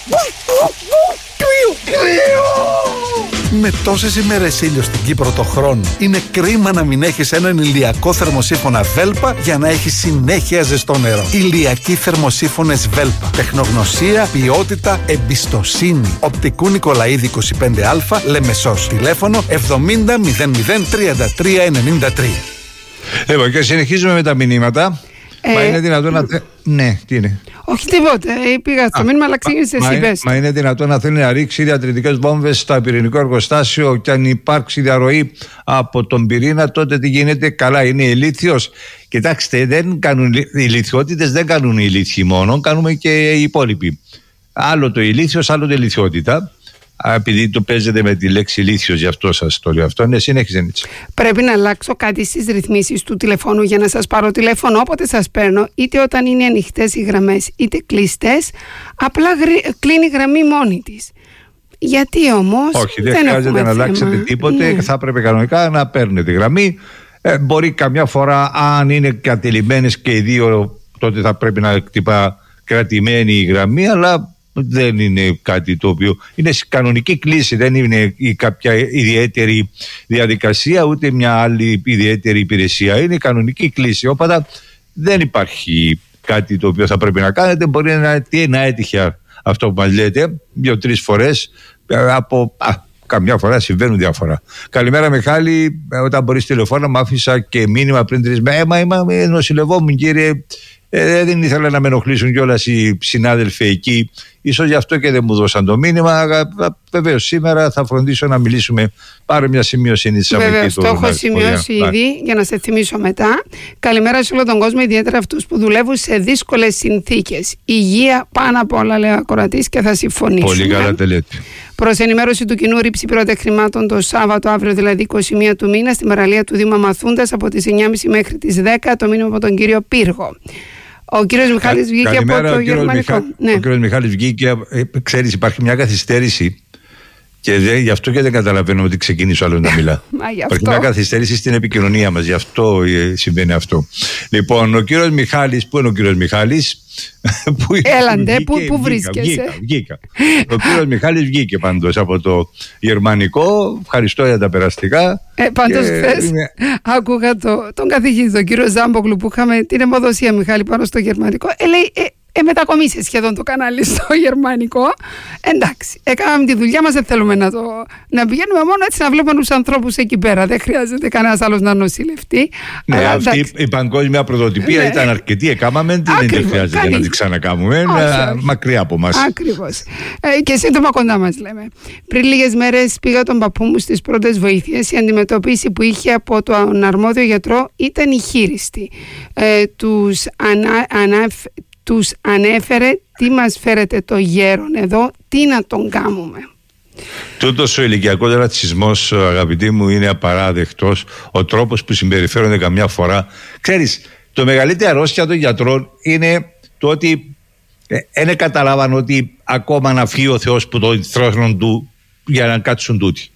Με τόσες ημέρες ήλιο στην Κύπρο το χρόνο, είναι κρίμα να μην έχεις έναν ηλιακό θερμοσύφωνα Βέλπα για να έχεις συνέχεια ζεστό νερό. Ηλιακοί θερμοσύφωνες Βέλπα. Τεχνογνωσία, ποιότητα, εμπιστοσύνη. Οπτικού Νικολαίδη είκοσι πέντε α, Λεμεσός. Τηλέφωνο εβδομήντα μηδέν μηδέν τριάντα τρία ενενήντα τρία. Λοιπόν, και συνεχίζουμε με τα μηνύματα. Ε, μα είναι δυνατόν να θε... Ναι, τι είναι? Όχι τίποτε. Πήγα στο μήνυμα, αλλά ξεκίνησε εσύ. Μα, μα είναι δυνατόν να θέλει να ρίξει διατρητικές βόμβες στο πυρηνικό εργοστάσιο και αν υπάρξει διαρροή από τον πυρήνα, τότε τι γίνεται? Καλά, είναι ηλίθιος. Κοιτάξτε, δεν κάνουν, οι ηλιθιότητες δεν κάνουν οι ηλίθιοι μόνο, κάνουμε και οι υπόλοιποι. Άλλο το ηλίθιος, άλλο το ηλιθιότητα. Επειδή το παίζετε με τη λέξη ηλίθιος, γι' αυτό σας το λέω αυτό. Ναι, συνέχιζε έτσι. Πρέπει να αλλάξω κάτι στις ρυθμίσεις του τηλεφώνου για να σας πάρω τηλέφωνο όποτε σας παίρνω, είτε όταν είναι ανοιχτές οι γραμμές είτε κλειστές. Απλά γρι... κλείνει η γραμμή μόνη της. Γιατί όμως? Όχι, δεν, δεν χρειάζεται να αλλάξετε τίποτε. Ναι. Θα έπρεπε κανονικά να παίρνετε γραμμή. Ε, μπορεί καμιά φορά, αν είναι κατελημμένες και οι δύο, τότε θα πρέπει να χτυπά κρατημένη η γραμμή, αλλά δεν είναι κάτι το οποίο είναι κανονική κλίση, δεν είναι κάποια ιδιαίτερη διαδικασία ούτε μια άλλη ιδιαίτερη υπηρεσία, είναι κανονική κλίση, οπότε δεν υπάρχει κάτι το οποίο θα πρέπει να κάνετε. Μπορεί να, τι, να έτυχε αυτό που μας λέτε δύο-τρεις φορές, από α, καμιά φορά συμβαίνουν διάφορα. Καλημέρα Μιχάλη, όταν μπορείς τηλεφώνα μου άφησα και μήνυμα πριν τρεις μέρες, μα είμαι νοσηλευόμουν κύριε. Ε, δεν ήθελα να με ενοχλήσουν κιόλας οι συνάδελφοι εκεί. Ίσως γι' αυτό και δεν μου δώσαν το μήνυμα. Βεβαίως σήμερα θα φροντίσω να μιλήσουμε. Πάρε μια σημείωση. Βεβαίως, το έχω σημειώσει ήδη για να σε θυμίσω μετά. Καλημέρα σε όλο τον κόσμο, ιδιαίτερα αυτούς που δουλεύουν σε δύσκολες συνθήκες. Υγεία πάνω απ' όλα, λέει ο ακροατής, και θα συμφωνήσουμε. Πολύ καλά τα λέτε. Προς ενημέρωση του κοινού, ρήψη πυροτεχνημάτων το Σάββατο, αύριο δηλαδή είκοσι μία του μήνα, στη παραλία του Δήμου Μαθούντας από τις εννιά και μισή μέχρι τις δέκα. Το μήνυμα από τον κύριο Πύργο. Ο κύριος Μιχάλης βγήκε Καλημέρα, από το γερμανικό. Μιχα... Ναι. Ο κύριος Μιχάλης βγήκε, ε, ξέρεις υπάρχει μια καθυστέρηση και δε, γι' αυτό και δεν καταλαβαίνω ότι ξεκίνησε άλλο να μιλά. Υπάρχει μια καθυστέρηση στην επικοινωνία μας, γι' αυτό ε, συμβαίνει αυτό. Λοιπόν, ο κύριος Μιχάλης, πού είναι ο κύριος Μιχάλης? που Έλαντε, πού, πού βρίσκεσαι? Βγήκα, βγήκα. Ο κύριος Μιχάλης βγήκε πάντως από το γερμανικό. Ευχαριστώ για τα περαστικά. Ε, πάντως χθες είμαι... άκουγα το, τον καθηγητή, τον κύριο Ζάμπογλου, που είχαμε την αιμοδοσία Μιχάλη πάνω στο γερμανικό. Ε, λέει, ε, Ε, μετακομίσε σχεδόν το κανάλι στο γερμανικό. Εντάξει, έκαναμε τη δουλειά μας, δεν θέλουμε να, το, να πηγαίνουμε μόνο έτσι να βλέπουμε τους ανθρώπους εκεί πέρα. Δεν χρειάζεται κανένας άλλος να νοσηλευτεί. Ναι, αλλά, αυτή εντάξει. Η παγκόσμια πρωτοτυπία ναι. ήταν αρκετή. Έκαναμε την, δεν χρειάζεται καλή. Να την ξανακάμουμε. Μακριά από μας. Ακριβώς. Ε, και σύντομα κοντά μας λέμε. Πριν λίγες μέρες πήγα τον παππού μου στις πρώτες βοήθειες. Η αντιμετώπιση που είχε από τον αρμόδιο γιατρό ήταν η χείριστη. Ε, τους ανα, αναφ, τους ανέφερε τι μας φέρετε το γέρον εδώ, τι να τον κάνουμε. Τούτος ο ηλικιακός ρατσισμός, αγαπητοί μου, είναι απαράδεκτος. Ο τρόπος που συμπεριφέρονται καμιά φορά. Ξέρεις, το μεγαλύτερο αρρώστια των γιατρών είναι το ότι δεν ε, καταλάβαν ότι ακόμα να φύγει ο Θεός που το θρόνον του για να κάτσουν τούτοι.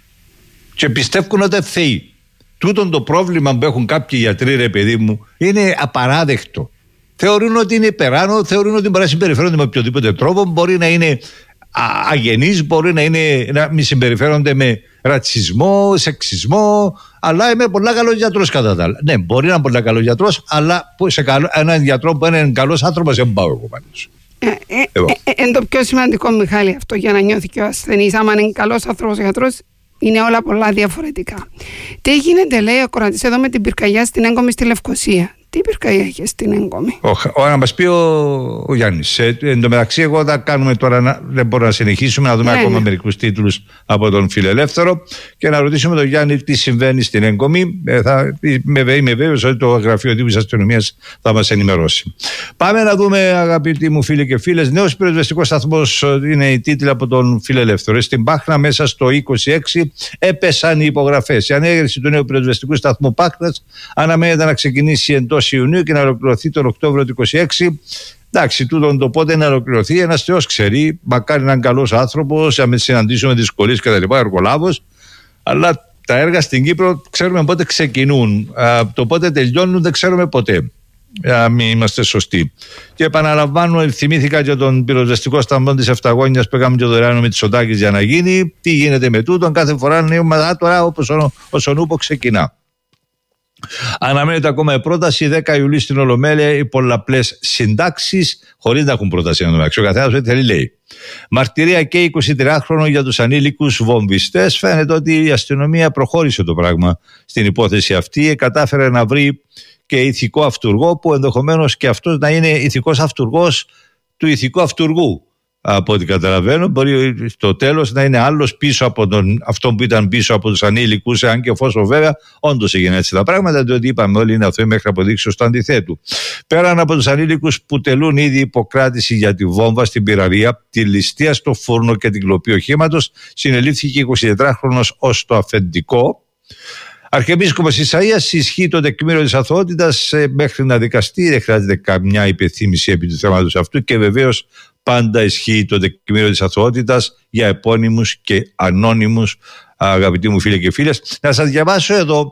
Και πιστεύουν ότι θεοί. Τούτον το πρόβλημα που έχουν κάποιοι γιατροί, ρε παιδί μου, είναι απαράδεκτο. Θεωρούν ότι είναι υπεράνω, θεωρούν ότι μπορεί να συμπεριφέρονται με οποιοδήποτε τρόπο, μπορεί να είναι αγενείς, μπορεί να, είναι, να μην συμπεριφέρονται με ρατσισμό, σεξισμό, αλλά είμαι πολλά καλός γιατρός κατά τα άλλα. Ναι, μπορεί να είναι πολλά καλός γιατρός, αλλά σε καλό, έναν γιατρό που είναι καλός άνθρωπος δεν πάω εγώ πάνω σου. Είναι ε, ε, ε, ε, το πιο σημαντικό, Μιχάλη, αυτό για να νιώθει και ο ασθενής. Άμα είναι καλός άνθρωπος γιατρός, είναι όλα πολλά διαφορετικά. Τι γίνεται, λέει ο κορατής εδώ με την πυρκαγιά στην έγκομη στη Λευκοσία. Τι πυρκαγιά είχε στην έγκομη? Ο, να μας πει ο, ο Γιάννης. Ε, εν τω μεταξύ, εγώ θα κάνουμε τώρα, να, δεν μπορούμε να συνεχίσουμε, να δούμε ναι, ακόμα ναι. μερικούς τίτλους από τον Φιλελεύθερο και να ρωτήσουμε τον Γιάννη τι συμβαίνει στην έγκομη. Ε, θα, με, είμαι βέβαιος ότι το γραφείο τύπου της αστυνομίας θα μας ενημερώσει. Πάμε να δούμε, αγαπητοί μου φίλοι και φίλες. Νέος πυροσβεστικός σταθμός είναι η τίτλη από τον Φιλελεύθερο. Στην Πάχνα, μέσα στο είκοσι έξι, έπεσαν οι υπογραφές. Η ανέγερση του νέου πυροσβεστικού σταθμού Πάχνας αναμένεται να ξεκινήσει εντός Ιουνίου και να ολοκληρωθεί τον Οκτώβριο του είκοσι έξι. Εντάξει, τούτον το πότε να ολοκληρωθεί, ένας Θεός ξέρει. Μακάρι να είναι καλός άνθρωπος, να μην συναντήσουμε δυσκολίες κτλ. Εργολάβος. Αλλά τα έργα στην Κύπρο ξέρουμε πότε ξεκινούν. Α, το πότε τελειώνουν δεν ξέρουμε ποτέ. Α, μην είμαστε σωστοί. Και επαναλαμβάνω, θυμήθηκα και τον πυροσβεστικό σταθμό της Εφταγόνιας που έκαμε και δωρεάν με τις Σωτάκης για να γίνει. Τι γίνεται με τούτον, κάθε φορά είναι τώρα όπως ο, ο Σονούπο ξεκινά. Αναμένεται ακόμα η πρόταση δέκα Ιουλίου στην Ολομέλεια, οι πολλαπλές συντάξεις, χωρίς να έχουν πρόταση να το μεταξύ. Ο καθένας ό,τι θέλει λέει. Μαρτυρία και εικοσιτριάχρονο για τους ανήλικους βομβιστές. Φαίνεται ότι η αστυνομία προχώρησε το πράγμα στην υπόθεση αυτή. Κατάφερε να βρει και ηθικό αυτουργό, που ενδεχομένως και αυτός να είναι ηθικός αυτουργός του ηθικού αυτουργού. Από ό,τι καταλαβαίνω, μπορεί στο τέλος να είναι άλλος πίσω από τον, αυτόν που ήταν πίσω από τους ανήλικους, αν και εφόσον βέβαια όντως έγινε έτσι τα πράγματα, διότι είπαμε όλοι είναι αυτό μέχρι αποδείξεις του αντιθέτου. Πέραν από τους ανήλικους που τελούν ήδη υποκράτηση για τη βόμβα στην πυραρία, τη ληστεία στο φούρνο και την κλοπή οχήματος, συνελήφθηκε εικοσιτετράχρονος ως το αφεντικό. Αρχιεπίσκοπος Ισαΐας, ισχύει το τεκμήριο της αθωότητας μέχρι να δικαστεί, δεν χρειάζεται καμιά υπενθύμηση επί του θέματος αυτού και βεβαίως πάντα ισχύει το τεκμήριο της αθωότητας για επώνυμους και ανώνυμους, αγαπητοί μου φίλοι και φίλες. Να σας διαβάσω εδώ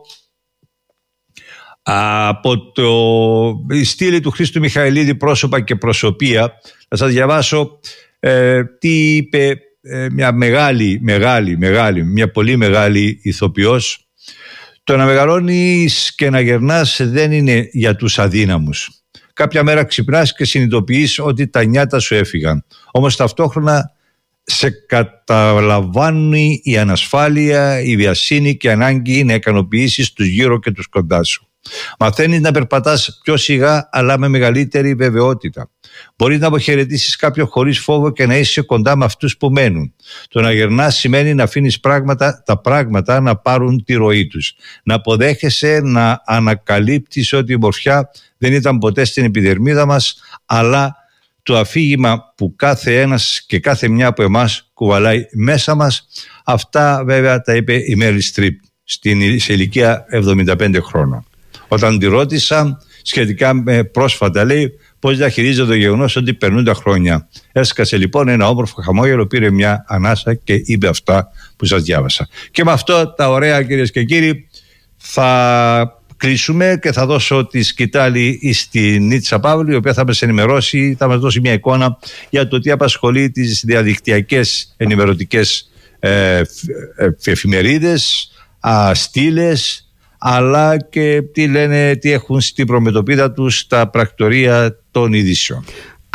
από το η στήλη του Χρήστου Μιχαηλίδη «Πρόσωπα και προσωπία». Να σας διαβάσω ε, τι είπε ε, μια μεγάλη, μεγάλη, μεγάλη, μια πολύ μεγάλη ηθοποιός. Το να μεγαλώνεις και να γερνάς δεν είναι για τους αδύναμους. Κάποια μέρα ξυπνάς και συνειδητοποιείς ότι τα νιάτα σου έφυγαν. Όμως ταυτόχρονα σε καταλαμβάνει η ανασφάλεια, η βιασύνη και η ανάγκη να ικανοποιήσεις τους γύρω και τους κοντά σου. Μαθαίνεις να περπατάς πιο σιγά αλλά με μεγαλύτερη βεβαιότητα. Μπορείς να αποχαιρετήσεις κάποιον χωρίς φόβο και να είσαι κοντά με αυτούς που μένουν. Το να γερνάς σημαίνει να αφήνεις πράγματα, τα πράγματα να πάρουν τη ροή τους. Να αποδέχεσαι, να ανακαλύπτεις ότι η μορφιά δεν ήταν ποτέ στην επιδερμίδα μας, αλλά το αφήγημα που κάθε ένας και κάθε μια από εμάς κουβαλάει μέσα μας. Αυτά βέβαια τα είπε η Μέριλ Στριπ σε ηλικία εβδομήντα πέντε χρόνων. Όταν τη ρώτησα σχετικά με πρόσφατα, λέει, πώς διαχειρίζεται το γεγονός ότι περνούν τα χρόνια. Έσκασε λοιπόν ένα όμορφο χαμόγελο, πήρε μια ανάσα και είπε αυτά που σας διάβασα. Και με αυτό τα ωραία, κυρίες και κύριοι, θα κλείσουμε και θα δώσω τη σκητάλη στη Νίτσα Παύλου, η οποία θα μας ενημερώσει, θα μας δώσει μια εικόνα για το τι απασχολεί τις διαδικτυακές ενημερωτικές ε, εφημερίδες, α, στήλες, αλλά και τι λένε, τι έχουν στην προμετωπίδα τους τα πρακτορία των ειδήσεων.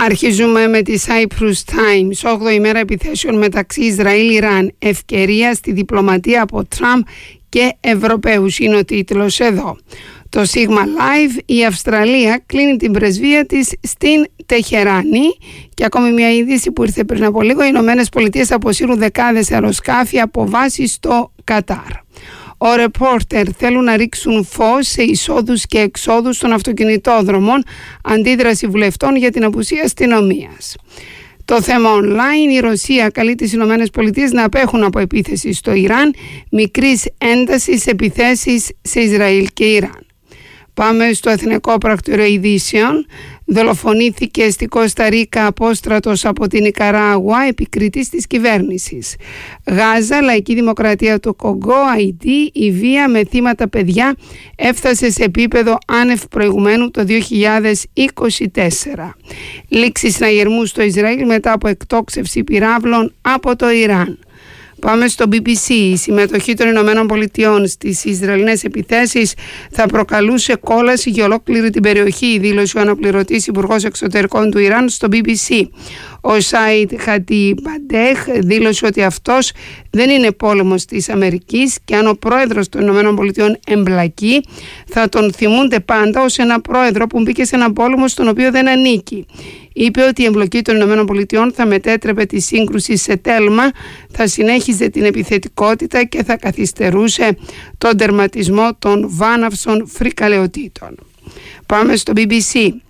Αρχίζουμε με τη Cyprus Times. όγδοη ημέρα επιθέσεων μεταξύ Ισραήλ-Ιράν. Ευκαιρία στη διπλωματία από Τραμπ και Ευρωπαίους είναι ο τίτλος εδώ. Το Sigma Live, η Αυστραλία κλείνει την πρεσβεία της στην Τεχεράνη. Και ακόμη μια είδηση που ήρθε πριν από λίγο: οι Ηνωμένες Πολιτείες αποσύρουν δεκάδες αεροσκάφη από βάσεις στο Κατάρ. Ο ρεπόρτερ θέλουν να ρίξουν φως σε εισόδους και εξόδους των αυτοκινητόδρομων, αντίδραση βουλευτών για την απουσία αστυνομίας. Το θέμα online: η Ρωσία καλεί τις Ηνωμένες Πολιτείες να απέχουν από επίθεση στο Ιράν, μικρής έντασης επιθέσεις σε Ισραήλ και Ιράν. Πάμε στο Εθνικό Πρακτορείο Ειδήσεων. Δολοφονήθηκε στη Κώστα Ρίκα απόστρατος από την Νικαράγουα, επικριτής της κυβέρνησης. Γάζα, Λαϊκή Δημοκρατία του Κονγκό, Αϊτή, η βία με θύματα παιδιά έφτασε σε επίπεδο άνευ προηγουμένου το δύο χιλιάδες είκοσι τέσσερα. Λήξη συναγερμού στο Ισραήλ μετά από εκτόξευση πυράβλων από το Ιράν. Πάμε στο μπι μπι σι. Η συμμετοχή των Ηνωμένων Πολιτειών στις Ισραηλινές επιθέσεις θα προκαλούσε κόλαση για ολόκληρη την περιοχή, δήλωσε ο αναπληρωτής Υπουργός Εξωτερικών του Ιράν στο μπι μπι σι. Ο Σάιντ Χατιμπαντέχ δήλωσε ότι αυτός δεν είναι πόλεμος της Αμερικής και αν ο πρόεδρος των Ηνωμένων Πολιτειών εμπλακεί, θα τον θυμούνται πάντα ως ένα πρόεδρο που μπήκε σε ένα πόλεμο στον οποίο δεν ανήκει. Είπε ότι η εμπλοκή των Ηνωμένων Πολιτειών θα μετέτρεπε τη σύγκρουση σε τέλμα, θα συνέχιζε την επιθετικότητα και θα καθυστερούσε τον τερματισμό των βάναυσων φρικαλαιοτήτων. Πάμε στο μπι μπι σι.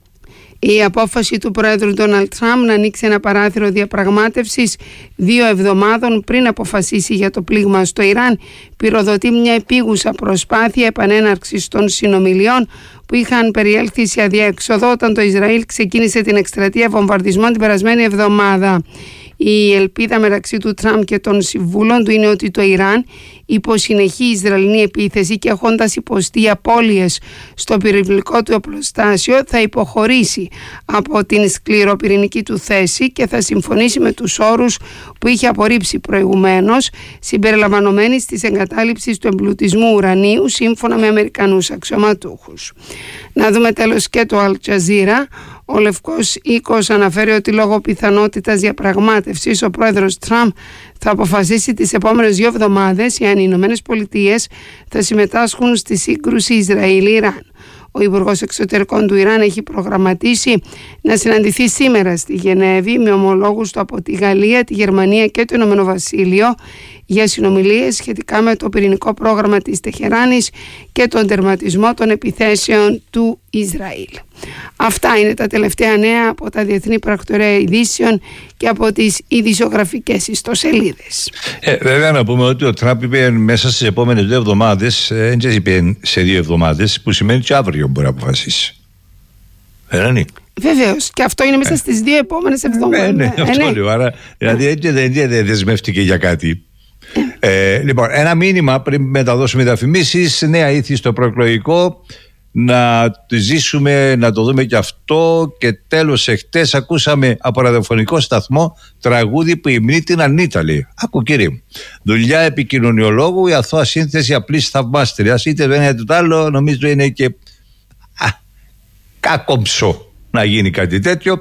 Η απόφαση του Πρόεδρου Ντόναλντ Τραμπ να ανοίξει ένα παράθυρο διαπραγμάτευσης δύο εβδομάδων πριν αποφασίσει για το πλήγμα στο Ιράν πυροδοτεί μια επίγουσα προσπάθεια επανέναρξης των συνομιλιών που είχαν περιέλθει σε αδιέξοδο όταν το Ισραήλ ξεκίνησε την εκστρατεία βομβαρδισμών την περασμένη εβδομάδα. Η ελπίδα μεταξύ του Τραμπ και των συμβούλων του είναι ότι το Ιράν, υπό συνεχή Ισραηλινή επίθεση και έχοντας υποστεί απώλειες στο πυρηνικό του οπλοστάσιο, θα υποχωρήσει από την σκληροπυρηνική του θέση και θα συμφωνήσει με τους όρους που είχε απορρίψει προηγουμένως, συμπεριλαμβανομένης της εγκατάλειψης του εμπλουτισμού ουρανίου σύμφωνα με Αμερικανούς αξιωματούχους. Να δούμε τέλος και το Al Jazeera. Ο Λευκός Οίκος αναφέρει ότι λόγω πιθανότητας διαπραγμάτευσης ο πρόεδρος Τραμπ θα αποφασίσει τις επόμενες δύο εβδομάδες εάν οι Ηνωμένες Πολιτείες θα συμμετάσχουν στη σύγκρουση Ισραήλ-Ιράν. Ο Υπουργός Εξωτερικών του Ιράν έχει προγραμματίσει να συναντηθεί σήμερα στη Γενέβη με ομολόγους του από τη Γαλλία, τη Γερμανία και το Ηνωμένο Βασίλειο για συνομιλίες σχετικά με το πυρηνικό πρόγραμμα της Τεχεράνης και τον τερματισμό των επιθέσεων του Ισραήλ. Αυτά είναι τα τελευταία νέα από τα Διεθνή Πρακτορεία Ειδήσεων και από τις ειδησιογραφικές ιστοσελίδες. Ε, βέβαια να πούμε ότι ο Τραμπ είπε μέσα στις επόμενες δύο εβδομάδες, δεν ε, είπε σε δύο εβδομάδες, που σημαίνει ότι αύριο μπορεί να αποφασίσει. Δεν είναι. Βεβαίως, και αυτό είναι μέσα στις δύο επόμενες εβδομάδες. Ε, ναι, αυτό ε, ναι. λέω. Άρα, δηλαδή έτσι δεν, δεν δεσμεύτηκε για κάτι. Ε, λοιπόν, ένα μήνυμα πριν μεταδώσουμε διαφημίσεις, νέα ήθη στο προεκλογικό, να το ζήσουμε, να το δούμε και αυτό. Και τέλος, εχθές ακούσαμε από ραδιοφωνικό σταθμό τραγούδι που υμνεί την Ανίτα, λέει. Άκου κύριε μου. Δουλειά επικοινωνιολόγου, η αθώα σύνθεση απλής θαυμάστριας. Είτε δεν είναι το άλλο, νομίζω είναι και α, κάκομψο να γίνει κάτι τέτοιο.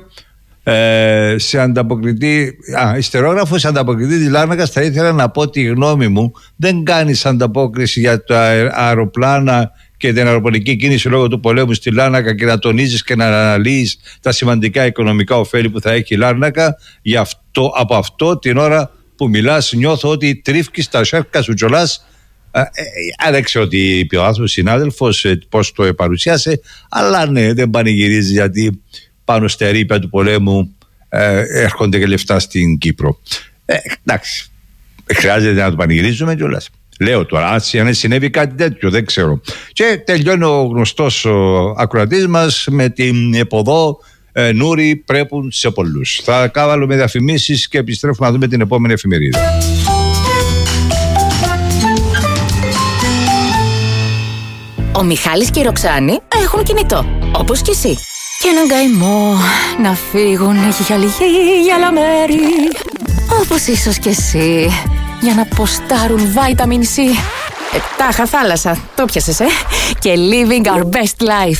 Ε, σε ανταποκριτή, α, ιστερόγραφο, σε ανταποκριτή της Λάρνακας, θα ήθελα να πω τη γνώμη μου. Δεν κάνεις ανταπόκριση για τα αεροπλάνα και την αεροπορική κίνηση λόγω του πολέμου στη Λάρνακα και να τονίζεις και να αναλύεις τα σημαντικά οικονομικά ωφέλη που θα έχει η Λάρνακα. Γι' αυτό, από αυτό την ώρα που μιλάς, νιώθω ότι τρίφκεις τα σέρκα σου τζολάς. Αν δεν ξέρω τι είπε ο άνθρωπος, συνάδελφος, πώς το παρουσιάσε, αλλά ναι, δεν πανηγυρίζει γιατί πάνω στα ερείπια του πολέμου ε, έρχονται και λεφτά στην Κύπρο. Ε, εντάξει, χρειάζεται να το πανηγυρίζουμε κιόλας. Λέω τώρα, αν συνέβη κάτι τέτοιο, δεν ξέρω. Και τελειώνει ο γνωστός ο ακροατής μας με την εποδό ε, Νούρη πρέπουν σε πολλούς. Θα κάβαλουμε διαφημίσεις και επιστρέφουμε να δούμε την επόμενη εφημερίδα. Ο Μιχάλης και η Ροξάνη έχουν κινητό, όπως και εσύ. Και έναν καημό να φύγουν για λίγη για άλλα μέρη, όπως ίσως και εσύ, για να ποστάρουν vitamin C. Ε, τάχα θάλασσα, το πιάσες, ε? Και living our best life.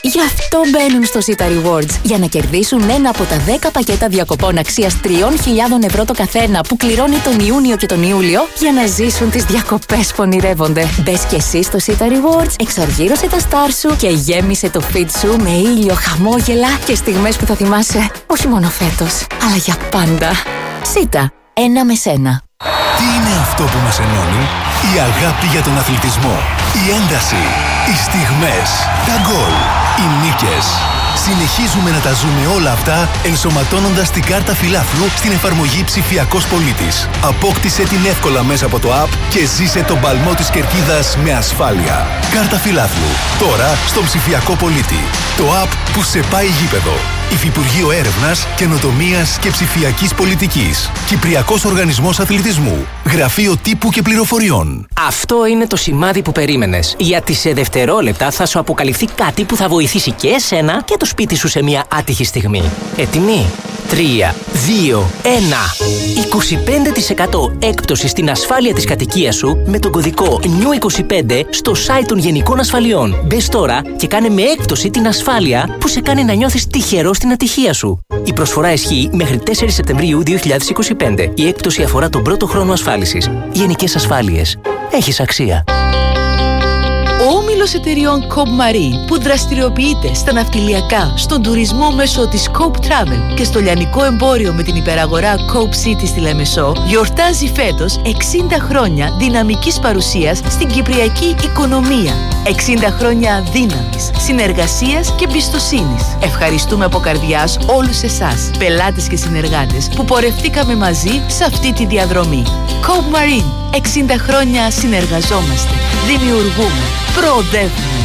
Γι' αυτό μπαίνουν στο Sita Rewards για να κερδίσουν ένα από τα δέκα πακέτα διακοπών αξίας τριών χιλιάδων ευρώ το καθένα που κληρώνει τον Ιούνιο και τον Ιούλιο για να ζήσουν τις διακοπές που ονειρεύονται. Μπες και εσύ στο Sita Rewards, εξαργύρωσε τα στάρ σου και γέμισε το feed σου με ήλιο, χαμόγελα και στιγμές που θα θυμάσαι όχι μόνο φέτος, αλλά για πάντα. Sita, ένα με σένα. Τι είναι αυτό που μας ενώνει? Η αγάπη για τον αθλητισμό, η ένταση, οι στιγμές, τα γκολ, οι νίκες. Συνεχίζουμε να τα ζούμε όλα αυτά ενσωματώνοντας την κάρτα φιλάθλου στην εφαρμογή Ψηφιακός Πολίτης. Απόκτησε την εύκολα μέσα από το app και ζήσε τον παλμό της κερκίδας με ασφάλεια. Κάρτα φιλάθλου. Τώρα στον Ψηφιακό Πολίτη. Το app που σε πάει γήπεδο. Υφυπουργείο Έρευνας, Καινοτομίας και Ψηφιακής Πολιτικής. Κυπριακός Οργανισμός Αθλητισμού. Γραφείο Τύπου και Πληροφοριών. Αυτό είναι το σημάδι που περίμενες. Γιατί σε δευτερόλεπτα θα σου αποκαλυφθεί κάτι που θα βοηθήσει και εσένα και το σπίτι σου σε μια άτυχη στιγμή. Έτοιμοι? τρία, δύο, ένα. είκοσι πέντε τοις εκατό έκπτωση στην ασφάλεια της κατοικίας σου με τον κωδικό νιου είκοσι πέντε στο site των Γενικών Ασφαλιών. Μπες τώρα και κάνε με έκπτωση την ασφάλεια που σε κάνει να νιώθεις τυχερό στην ατυχία σου. Η προσφορά ισχύει μέχρι τέσσερις Σεπτεμβρίου δύο χιλιάδες είκοσι πέντε. Η έκπτωση αφορά τον πρώτο χρόνο ασφάλισης. Γενικές Ασφάλειες. Έχεις αξία. Ο όμιλος εταιριών Cope Marine που δραστηριοποιείται στα ναυτιλιακά, στον τουρισμό μέσω της Cope Travel και στο λιανικό εμπόριο με την υπεραγορά Cope City στη Λεμεσό, γιορτάζει φέτος εξήντα χρόνια δυναμικής παρουσίας στην κυπριακή οικονομία. εξήντα χρόνια δύναμης, συνεργασίας και εμπιστοσύνης. Ευχαριστούμε από καρδιάς όλους εσάς, πελάτες και συνεργάτες, που πορευτήκαμε μαζί σε αυτή τη διαδρομή. Cope Marine. εξήντα χρόνια συνεργαζόμαστε, δημιουργούμε, προοδεύουμε.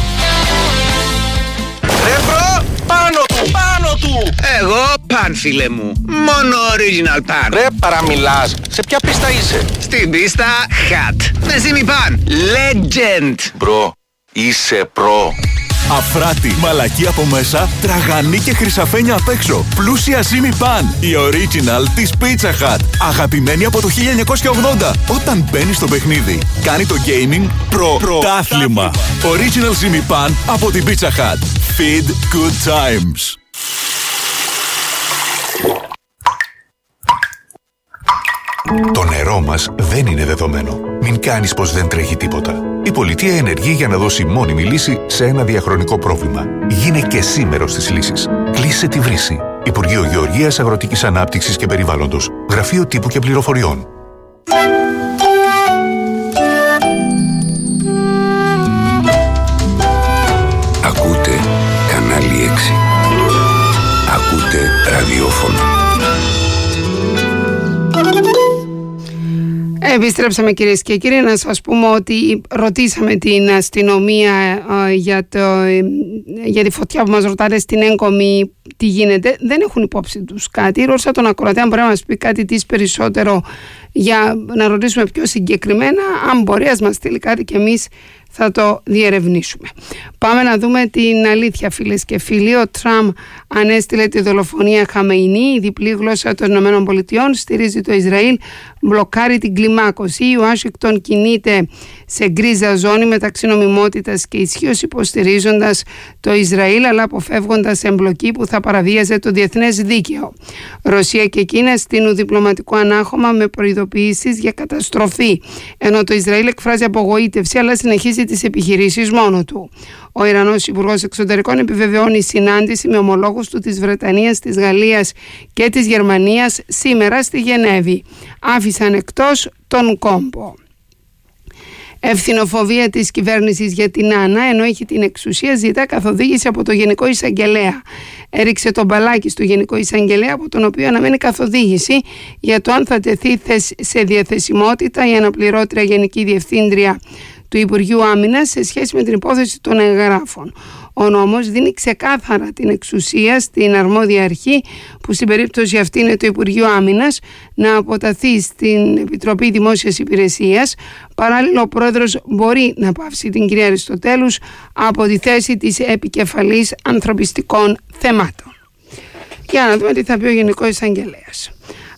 Ρε μπρο, πάνω του, πάνω του! Εγώ παν, φίλε μου. Μόνο original pan. Ρε παραμιλάς, σε ποια πίστα είσαι? Στην πίστα Hat. Με Ζήμι Pan. Legend. Μπρο, είσαι προ. Αφράτη, μαλακή από μέσα, τραγανή και χρυσαφένια απ' έξω. Πλούσια Ζήμι Pan, η original της Pizza Hut. Αγαπημένη από το χίλια εννιακόσια ογδόντα. Όταν μπαίνει στο παιχνίδι, κάνει το gaming πρωτάθλημα. Original Ζήμι Pan από την Pizza Hut. Feed good times. Το νερό μας δεν είναι δεδομένο. Μην κάνεις πως δεν τρέχει τίποτα. Η πολιτεία ενεργεί για να δώσει μόνιμη λύση σε ένα διαχρονικό πρόβλημα. Γίνε και εσύ μέρος της λύσης. Κλείσε τη βρύση. Υπουργείο Γεωργίας, Αγροτικής Ανάπτυξης και Περιβάλλοντος. Γραφείο Τύπου και Πληροφοριών. Ακούτε κανάλι έξι. Ακούτε ραδιόφωνο. Επιστρέψαμε κυρίες και κύριοι, να σας πούμε ότι ρωτήσαμε την αστυνομία ε, για, το, ε, για τη φωτιά που μας ρωτάτε στην Έγκομη τι γίνεται. Δεν έχουν υπόψη τους κάτι. Ρώτησα τον ακροατή αν μπορεί να μας πει κάτι της περισσότερο για να ρωτήσουμε πιο συγκεκριμένα. Αν μπορεί να μας στείλει κάτι και εμείς θα το διερευνήσουμε. Πάμε να δούμε την αλήθεια, φίλες και φίλοι. Ο Τραμπ ανέστειλε τη δολοφονία Χαμεϊνή. Η διπλή γλώσσα των ΗΠΑ στηρίζει το Ισραήλ, μπλοκάρει την κλιμάκωση. Η Ουάσιγκτον κινείται σε γκρίζα ζώνη μεταξύ νομιμότητας και ισχύως, υποστηρίζοντας το Ισραήλ αλλά αποφεύγοντας εμπλοκή που θα παραβίαζε το διεθνές δίκαιο. Ρωσία και Κίνα στείλουν διπλωματικό ανάχωμα με προειδοποιήσεις για καταστροφή, ενώ το Ισραήλ εκφράζει απογοήτευση αλλά συνεχίζει τις επιχειρήσεις μόνο του. Ο Ιρανός Υπουργός Εξωτερικών επιβεβαιώνει συνάντηση με ομολόγους του της Βρετανίας, της Γαλλίας και της Γερμανίας σήμερα στη Γενέβη. Άφησαν εκτός τον κόμπο. Ευθυνοφοβία της κυβέρνησης για την Άννα, ενώ έχει την εξουσία, ζητά καθοδήγηση από το Γενικό Εισαγγελέα. Έριξε τον μπαλάκι στο Γενικό Εισαγγελέα, από τον οποίο αναμένει καθοδήγηση για το αν θα τεθεί σε διαθεσιμότητα η αναπληρώτρια Γενική Διευθύντρια του Υπουργείου Άμυνας σε σχέση με την υπόθεση των εγγράφων. Ο νόμος δίνει ξεκάθαρα την εξουσία στην αρμόδια αρχή, που στην περίπτωση αυτή είναι το Υπουργείο Άμυνας, να αποταθεί στην Επιτροπή Δημόσιας Υπηρεσίας. Παράλληλα, ο πρόεδρος μπορεί να πάυσει την κυρία Αριστοτέλους από τη θέση της επικεφαλής ανθρωπιστικών θεμάτων. Για να δούμε τι θα πει ο Γενικός Εισαγγελέας.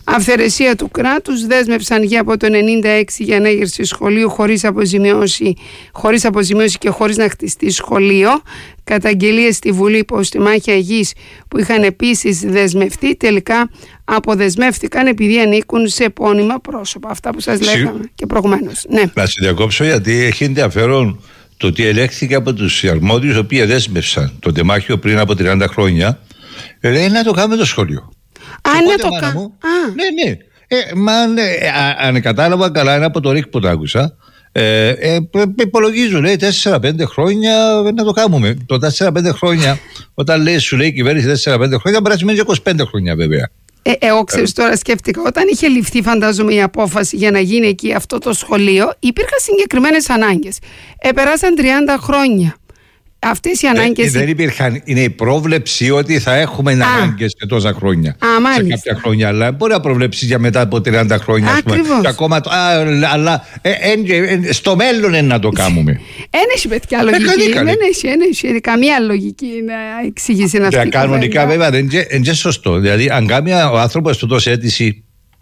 Αυθαιρεσία του κράτους, δέσμευσαν γη από το ενενήντα έξι για ανέγερση σχολείου χωρίς αποζημίωση, χωρίς αποζημίωση και χωρίς να χτιστεί σχολείο. Καταγγελίες στη Βουλή υποστημάχια γης που είχαν επίσης δεσμευτεί, τελικά αποδεσμεύτηκαν επειδή ανήκουν σε επώνυμα πρόσωπα. Αυτά που σας λέγαμε και προηγουμένως. Ναι. Να σε διακόψω, γιατί έχει ενδιαφέρον το ότι ελέγχθηκε από τους αρμόδιους οι οποίοι δέσμευσαν το τεμάχιο πριν από τριάντα χρόνια. Λέει να το κάνουμε το σχολείο. Α, να το κάνουμε. Ναι, ναι. Ε, μα, ναι, αν κατάλαβα καλά, είναι από το ΡΙΚ που το άκουσα. Ε, ε, υπολογίζουν, λέει, τέσσερα πέντε χρόνια να το κάνουμε. Το τέσσερα πέντε χρόνια, όταν λέει, σου λέει η κυβέρνηση τέσσερα πέντε χρόνια, μπορεί να σημαίνει είκοσι πέντε χρόνια βέβαια. Ε, εγώ ξέρεις, τώρα σκέφτηκα, όταν είχε ληφθεί, φαντάζομαι, η απόφαση για να γίνει εκεί αυτό το σχολείο, υπήρχαν συγκεκριμένες ανάγκες. Επεράσαν τριάντα χρόνια. Αυτές οι ανάγκες. Ε, δεν υπήρχαν. Είναι η πρόβλεψη ότι θα έχουμε ανάγκες σε τόσα χρόνια. Α, σε κάποια χρόνια. Αλλά μπορεί να προβλέψει για μετά από τριάντα χρόνια. Ακριβώς. Και ακόμα, α, αλλά ε, ε, ε, στο μέλλον είναι να το κάνουμε. Εν έχει παιδιά λογική. Δεν έχει, έχει καμία λογική να εξηγήσει ένα αυτό. Κανονικά βέβαια δεν είναι σωστό. Δηλαδή, αν κάνει ο άνθρωπος του δώσει αίτηση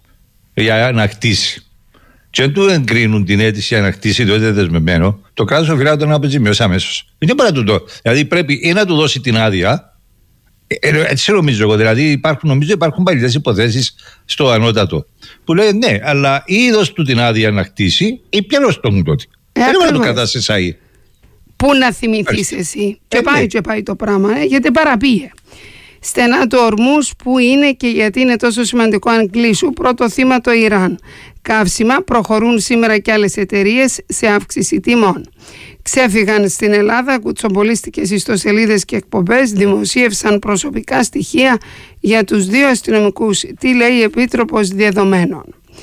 για να χτίσει, και αν του εγκρίνουν την αίτηση για να χτίσει, το είναι δεσμευμένο, το κράτος οφείλει να τον αποζημιώσει αμέσως. Δεν μπορεί να του το. Δηλαδή πρέπει ή να του δώσει την άδεια. Έτσι νομίζω εγώ. Δηλαδή υπάρχουν, νομίζω υπάρχουν παλιές υποθέσεις στο ανώτατο που λέει ναι, αλλά ή δώσει του την άδεια να χτίσει ή πληρώσει τον τότε. Ε, δεν μπορεί να το κρατάσει εσάι. Πού να θυμηθείς εσύ. Και πάει και πάει το πράγμα, ε, γιατί παραπήγε. Στενά του ορμούς, που είναι και γιατί είναι τόσο σημαντικό αν κλείσουν. Πρώτο θύμα το Ιράν. Καύσιμα, προχωρούν σήμερα και άλλες εταιρείες σε αύξηση τιμών. Ξέφυγαν στην Ελλάδα, κουτσομπολίστικες ιστοσελίδες και εκπομπές δημοσίευσαν προσωπικά στοιχεία για τους δύο αστυνομικούς. Τι λέει η Επίτροπος Δεδομένων.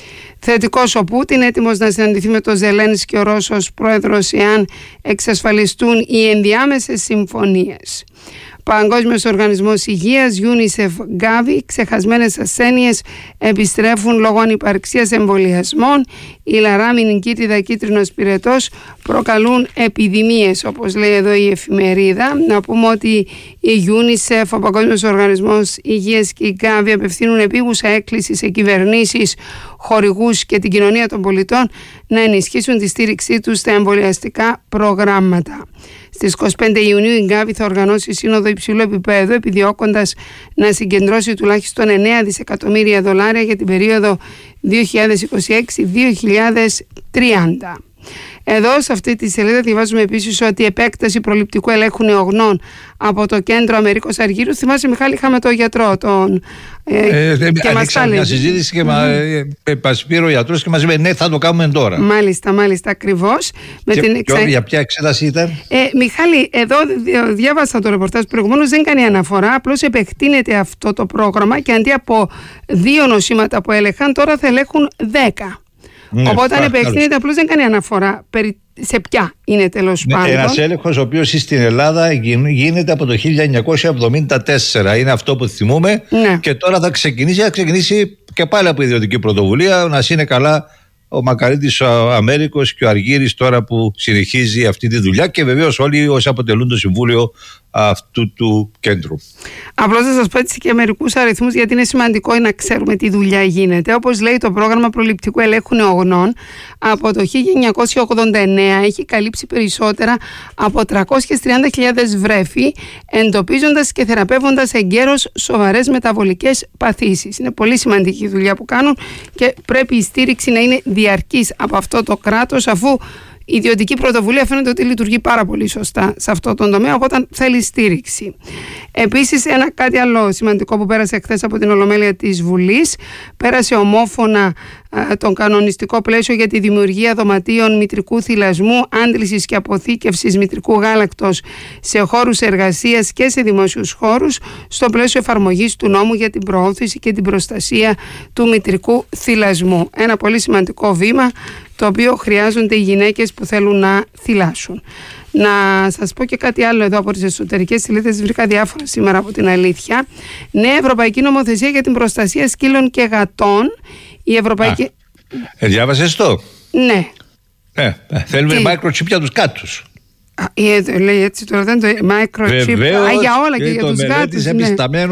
Θετικός ο Πούτιν, έτοιμος να συναντηθεί με τον Ζελένσκι και ο Ρώσος πρόεδρος εάν εξασφαλιστούν οι ενδιάμεσες συμφωνίες. Παγκόσμιος Οργανισμός Υγείας, UNICEF, Gavi, ξεχασμένες ασθένειες επιστρέφουν λόγω ανυπαρξίας εμβολιασμών. Η λαράμινη κίτιδα, κίτρινος πυρετός προκαλούν επιδημίες, όπως λέει εδώ η εφημερίδα. Να πούμε ότι η UNICEF, ο Παγκόσμιος Οργανισμός Υγείας και η Gavi απευθύνουν επίγουσα έκκληση σε κυβερνήσεις, χορηγούς και την κοινωνία των πολιτών να ενισχύσουν τη στήριξή τους στα εμβολιαστικά προγράμματα. Στις είκοσι πέντε Ιουνίου η Gavi θα οργανώσει σύνοδο υψηλού επίπεδου, επιδιώκοντας να συγκεντρώσει τουλάχιστον εννέα δισεκατομμύρια δολάρια για την περίοδο δύο χιλιάδες είκοσι έξι με δύο χιλιάδες τριάντα. Εδώ σε αυτή τη σελίδα διαβάζουμε επίσης ότι η επέκταση προληπτικού ελέγχου νεογνών από το κέντρο Αμερίκος Αργύρου. Θυμάσαι, Μιχάλη, είχαμε τον γιατρό τον, ε, ε, και μας τα μια συζήτηση και mm-hmm. μας πήρε ο γιατρός και μας είπε ναι, θα το κάνουμε τώρα. Μάλιστα, μάλιστα, ακριβώς. Και, την εξα... Για ποια εξέταση ήταν? Ε, Μιχάλη, εδώ διάβασα το ρεπορτάζ προηγουμένως, δεν κάνει αναφορά, απλώς επεκτείνεται αυτό το πρόγραμμα και αντί από δύο νοσήματα που έλεγχαν, τώρα θα ελέγχουν δέκα. Ναι, Οπότε αν επεκτείνεται, απλώς δεν κάνει αναφορά περί, σε ποια είναι τέλος ναι, πάντων. Ένας έλεγχος ο οποίος στην Ελλάδα γίνεται από το χίλια εννιακόσια εβδομήντα τέσσερα, είναι αυτό που θυμούμε, ναι. Και τώρα θα ξεκινήσει, θα ξεκινήσει και πάλι από ιδιωτική πρωτοβουλία. Να είναι καλά ο Μακαρίτης ο Αμέρικος και ο Αργύρης τώρα που συνεχίζει αυτή τη δουλειά και βεβαίως όλοι όσοι αποτελούν το συμβούλιο αυτού του κέντρου. Απλώς θα σας πω έτσι και μερικούς αριθμούς, γιατί είναι σημαντικό να ξέρουμε τι δουλειά γίνεται. Όπως λέει το πρόγραμμα προληπτικού ελέγχου νεογνών, από το χίλια εννιακόσια ογδόντα εννέα έχει καλύψει περισσότερα από τριακόσιες τριάντα χιλιάδες βρέφη, εντοπίζοντας και θεραπεύοντας εγκαίρως σοβαρές μεταβολικές παθήσεις. Είναι πολύ σημαντική η δουλειά που κάνουν και πρέπει η στήριξη να είναι διαρκής από αυτό το κράτος, αφού η ιδιωτική πρωτοβουλία φαίνεται ότι λειτουργεί πάρα πολύ σωστά σε αυτό τον τομέα, οπότε θέλει στήριξη. Επίσης, ένα κάτι άλλο σημαντικό που πέρασε χθες από την Ολομέλεια της Βουλής, πέρασε ομόφωνα α, τον κανονιστικό πλαίσιο για τη δημιουργία δωματίων μητρικού θυλασμού, άντλησης και αποθήκευσης μητρικού γάλακτος σε χώρους εργασίας και σε δημόσιους χώρους, στο πλαίσιο εφαρμογής του νόμου για την προώθηση και την προστασία του μητρικού θυλασμού. Ένα πολύ σημαντικό βήμα, το οποίο χρειάζονται οι γυναίκες που θέλουν να θυλάσουν. Να σας πω και κάτι άλλο εδώ από τις εσωτερικές σελίδες, βρήκα διάφορα σήμερα από την αλήθεια. Νέα Ευρωπαϊκή Νομοθεσία για την προστασία σκύλων και γατών. Η Ευρωπαϊκή... Α, ε, διάβασες το? Ναι. Ε, θέλουμε microchip για τους κάτους. Α, ε, λέει έτσι τώρα, δεν το microchip. Βεβαίως, Α, για όλα και, και για το τους γάτους. Ναι. Επισταμένος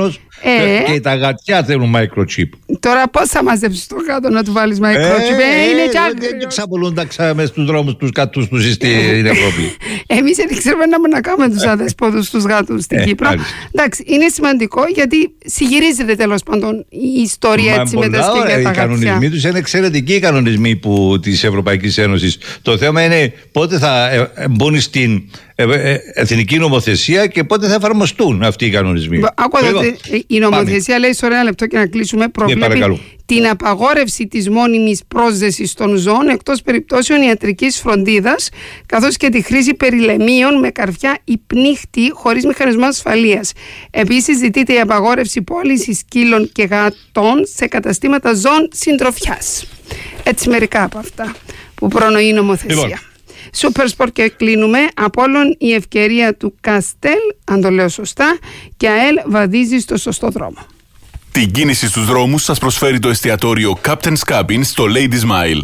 Ε, και τα γατιά θέλουν microchip. Τώρα πώς θα μαζέψεις το γάτο να του βάλεις microchip? Ε, ε, είναι κι άγριος. Δεν ξαπολούν τα ξα μες στους δρόμους τους κατούς τους στην Ευρώπη. Εμείς δεν ξέρουμε να κάνουμε τους αδεσπότους τους γάτους στην ε, Κύπρο. Εντάξει, είναι σημαντικό γιατί συγυρίζεται τέλος πάντων η ιστορία έτσι με τα σκυλιά τα γατιά. Οι κανονισμοί τους είναι εξαιρετικοί οι κανονισμοί που, της Ευρωπαϊκής Ένωσης. Το θέμα είναι πότε θα μπουν στην εθνική νομοθεσία και πότε θα εφαρμοστούν αυτοί οι κανονισμοί. Ακούτε, η νομοθεσία λέει, σε ένα λεπτό και να κλείσουμε, προβλέπει ναι, την απαγόρευση της μόνιμης πρόσδεσης των ζώων εκτός περιπτώσεων ιατρικής φροντίδας, καθώς και τη χρήση περιλεμίων με καρφιά υπνίχτη χωρίς μηχανισμό ασφαλείας. Επίσης ζητείται η απαγόρευση πώλησης σκύλων και γατών σε καταστήματα ζώων συντροφιάς. Έτσι μερικά από αυτά που προνοεί η νομοθεσία. Λοιπόν. Σούπερ Σπορ και κλείνουμε. Απόλλων η ευκαιρία του Καστέλ, αν το λέω σωστά, και ΑΕΛ βαδίζει στο σωστό δρόμο. Την κίνηση στους δρόμους σας προσφέρει το εστιατόριο Captain's Cabin στο Lady Smile.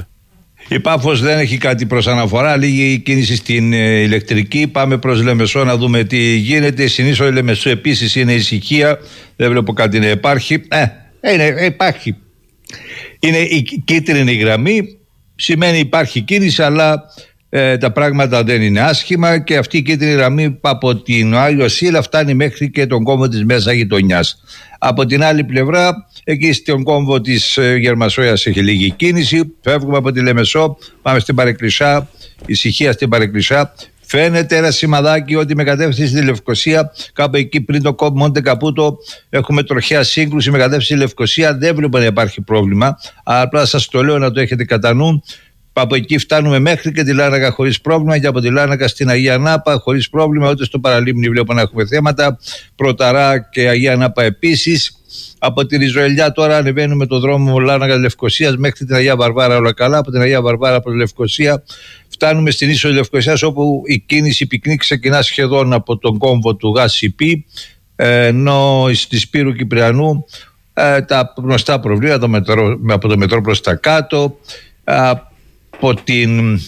Η Πάφος δεν έχει κάτι προς αναφορά, λίγη κίνηση στην ε, ηλεκτρική. Πάμε προς Λεμεσό να δούμε τι γίνεται. Συνήθως η Λεμεσό επίσης είναι ησυχία, δεν βλέπω κάτι να υπάρχει. Ε, είναι, υπάρχει. Είναι η κίτρινη γραμμή, σημαίνει υπάρχει κίνηση, αλλά Ε, τα πράγματα δεν είναι άσχημα και αυτή η κίτρινη γραμμή από την Άγιο Σίλα φτάνει μέχρι και τον κόμβο της Μέσα Γειτονιάς. Από την άλλη πλευρά, εκεί στον κόμβο της ε, Γερμασόιας έχει λίγη κίνηση. Φεύγουμε από τη Λεμεσό, πάμε στην Παρεκκλησιά, ησυχία στην Παρεκκλησιά. Φαίνεται ένα σημαδάκι ότι με κατεύθυνση στη Λευκοσία, κάπου εκεί πριν το Μόντε Καπούτο, έχουμε τροχαία σύγκρουση με κατεύθυνση στη Λευκοσία. Δεν βλέπω να υπάρχει πρόβλημα. Απλά σας το λέω να το έχετε κατά νου. Από εκεί φτάνουμε μέχρι και τη Λάρνακα χωρίς πρόβλημα και από τη Λάρνακα στην Αγία Νάπα χωρίς πρόβλημα, ούτε στο Παραλίμνη βλέπω να έχουμε θέματα. Πρωταρά και Αγία Νάπα επίσης. Από τη Ριζοελιά τώρα ανεβαίνουμε το δρόμο Λάρνακα Λευκοσίας μέχρι την Αγία Βαρβάρα όλα καλά. Από την Αγία Βαρβάρα προς Λευκοσία φτάνουμε στην ίσο Λευκοσίας, όπου η κίνηση πυκνή ξεκινά σχεδόν από τον κόμβο του ΓΑΣΥΠΗ, ενώ στη Σπύρου Κυπριανού ε, τα γνωστά προβλήματα μετρό, από το μετρό προς τα κάτω. Από την,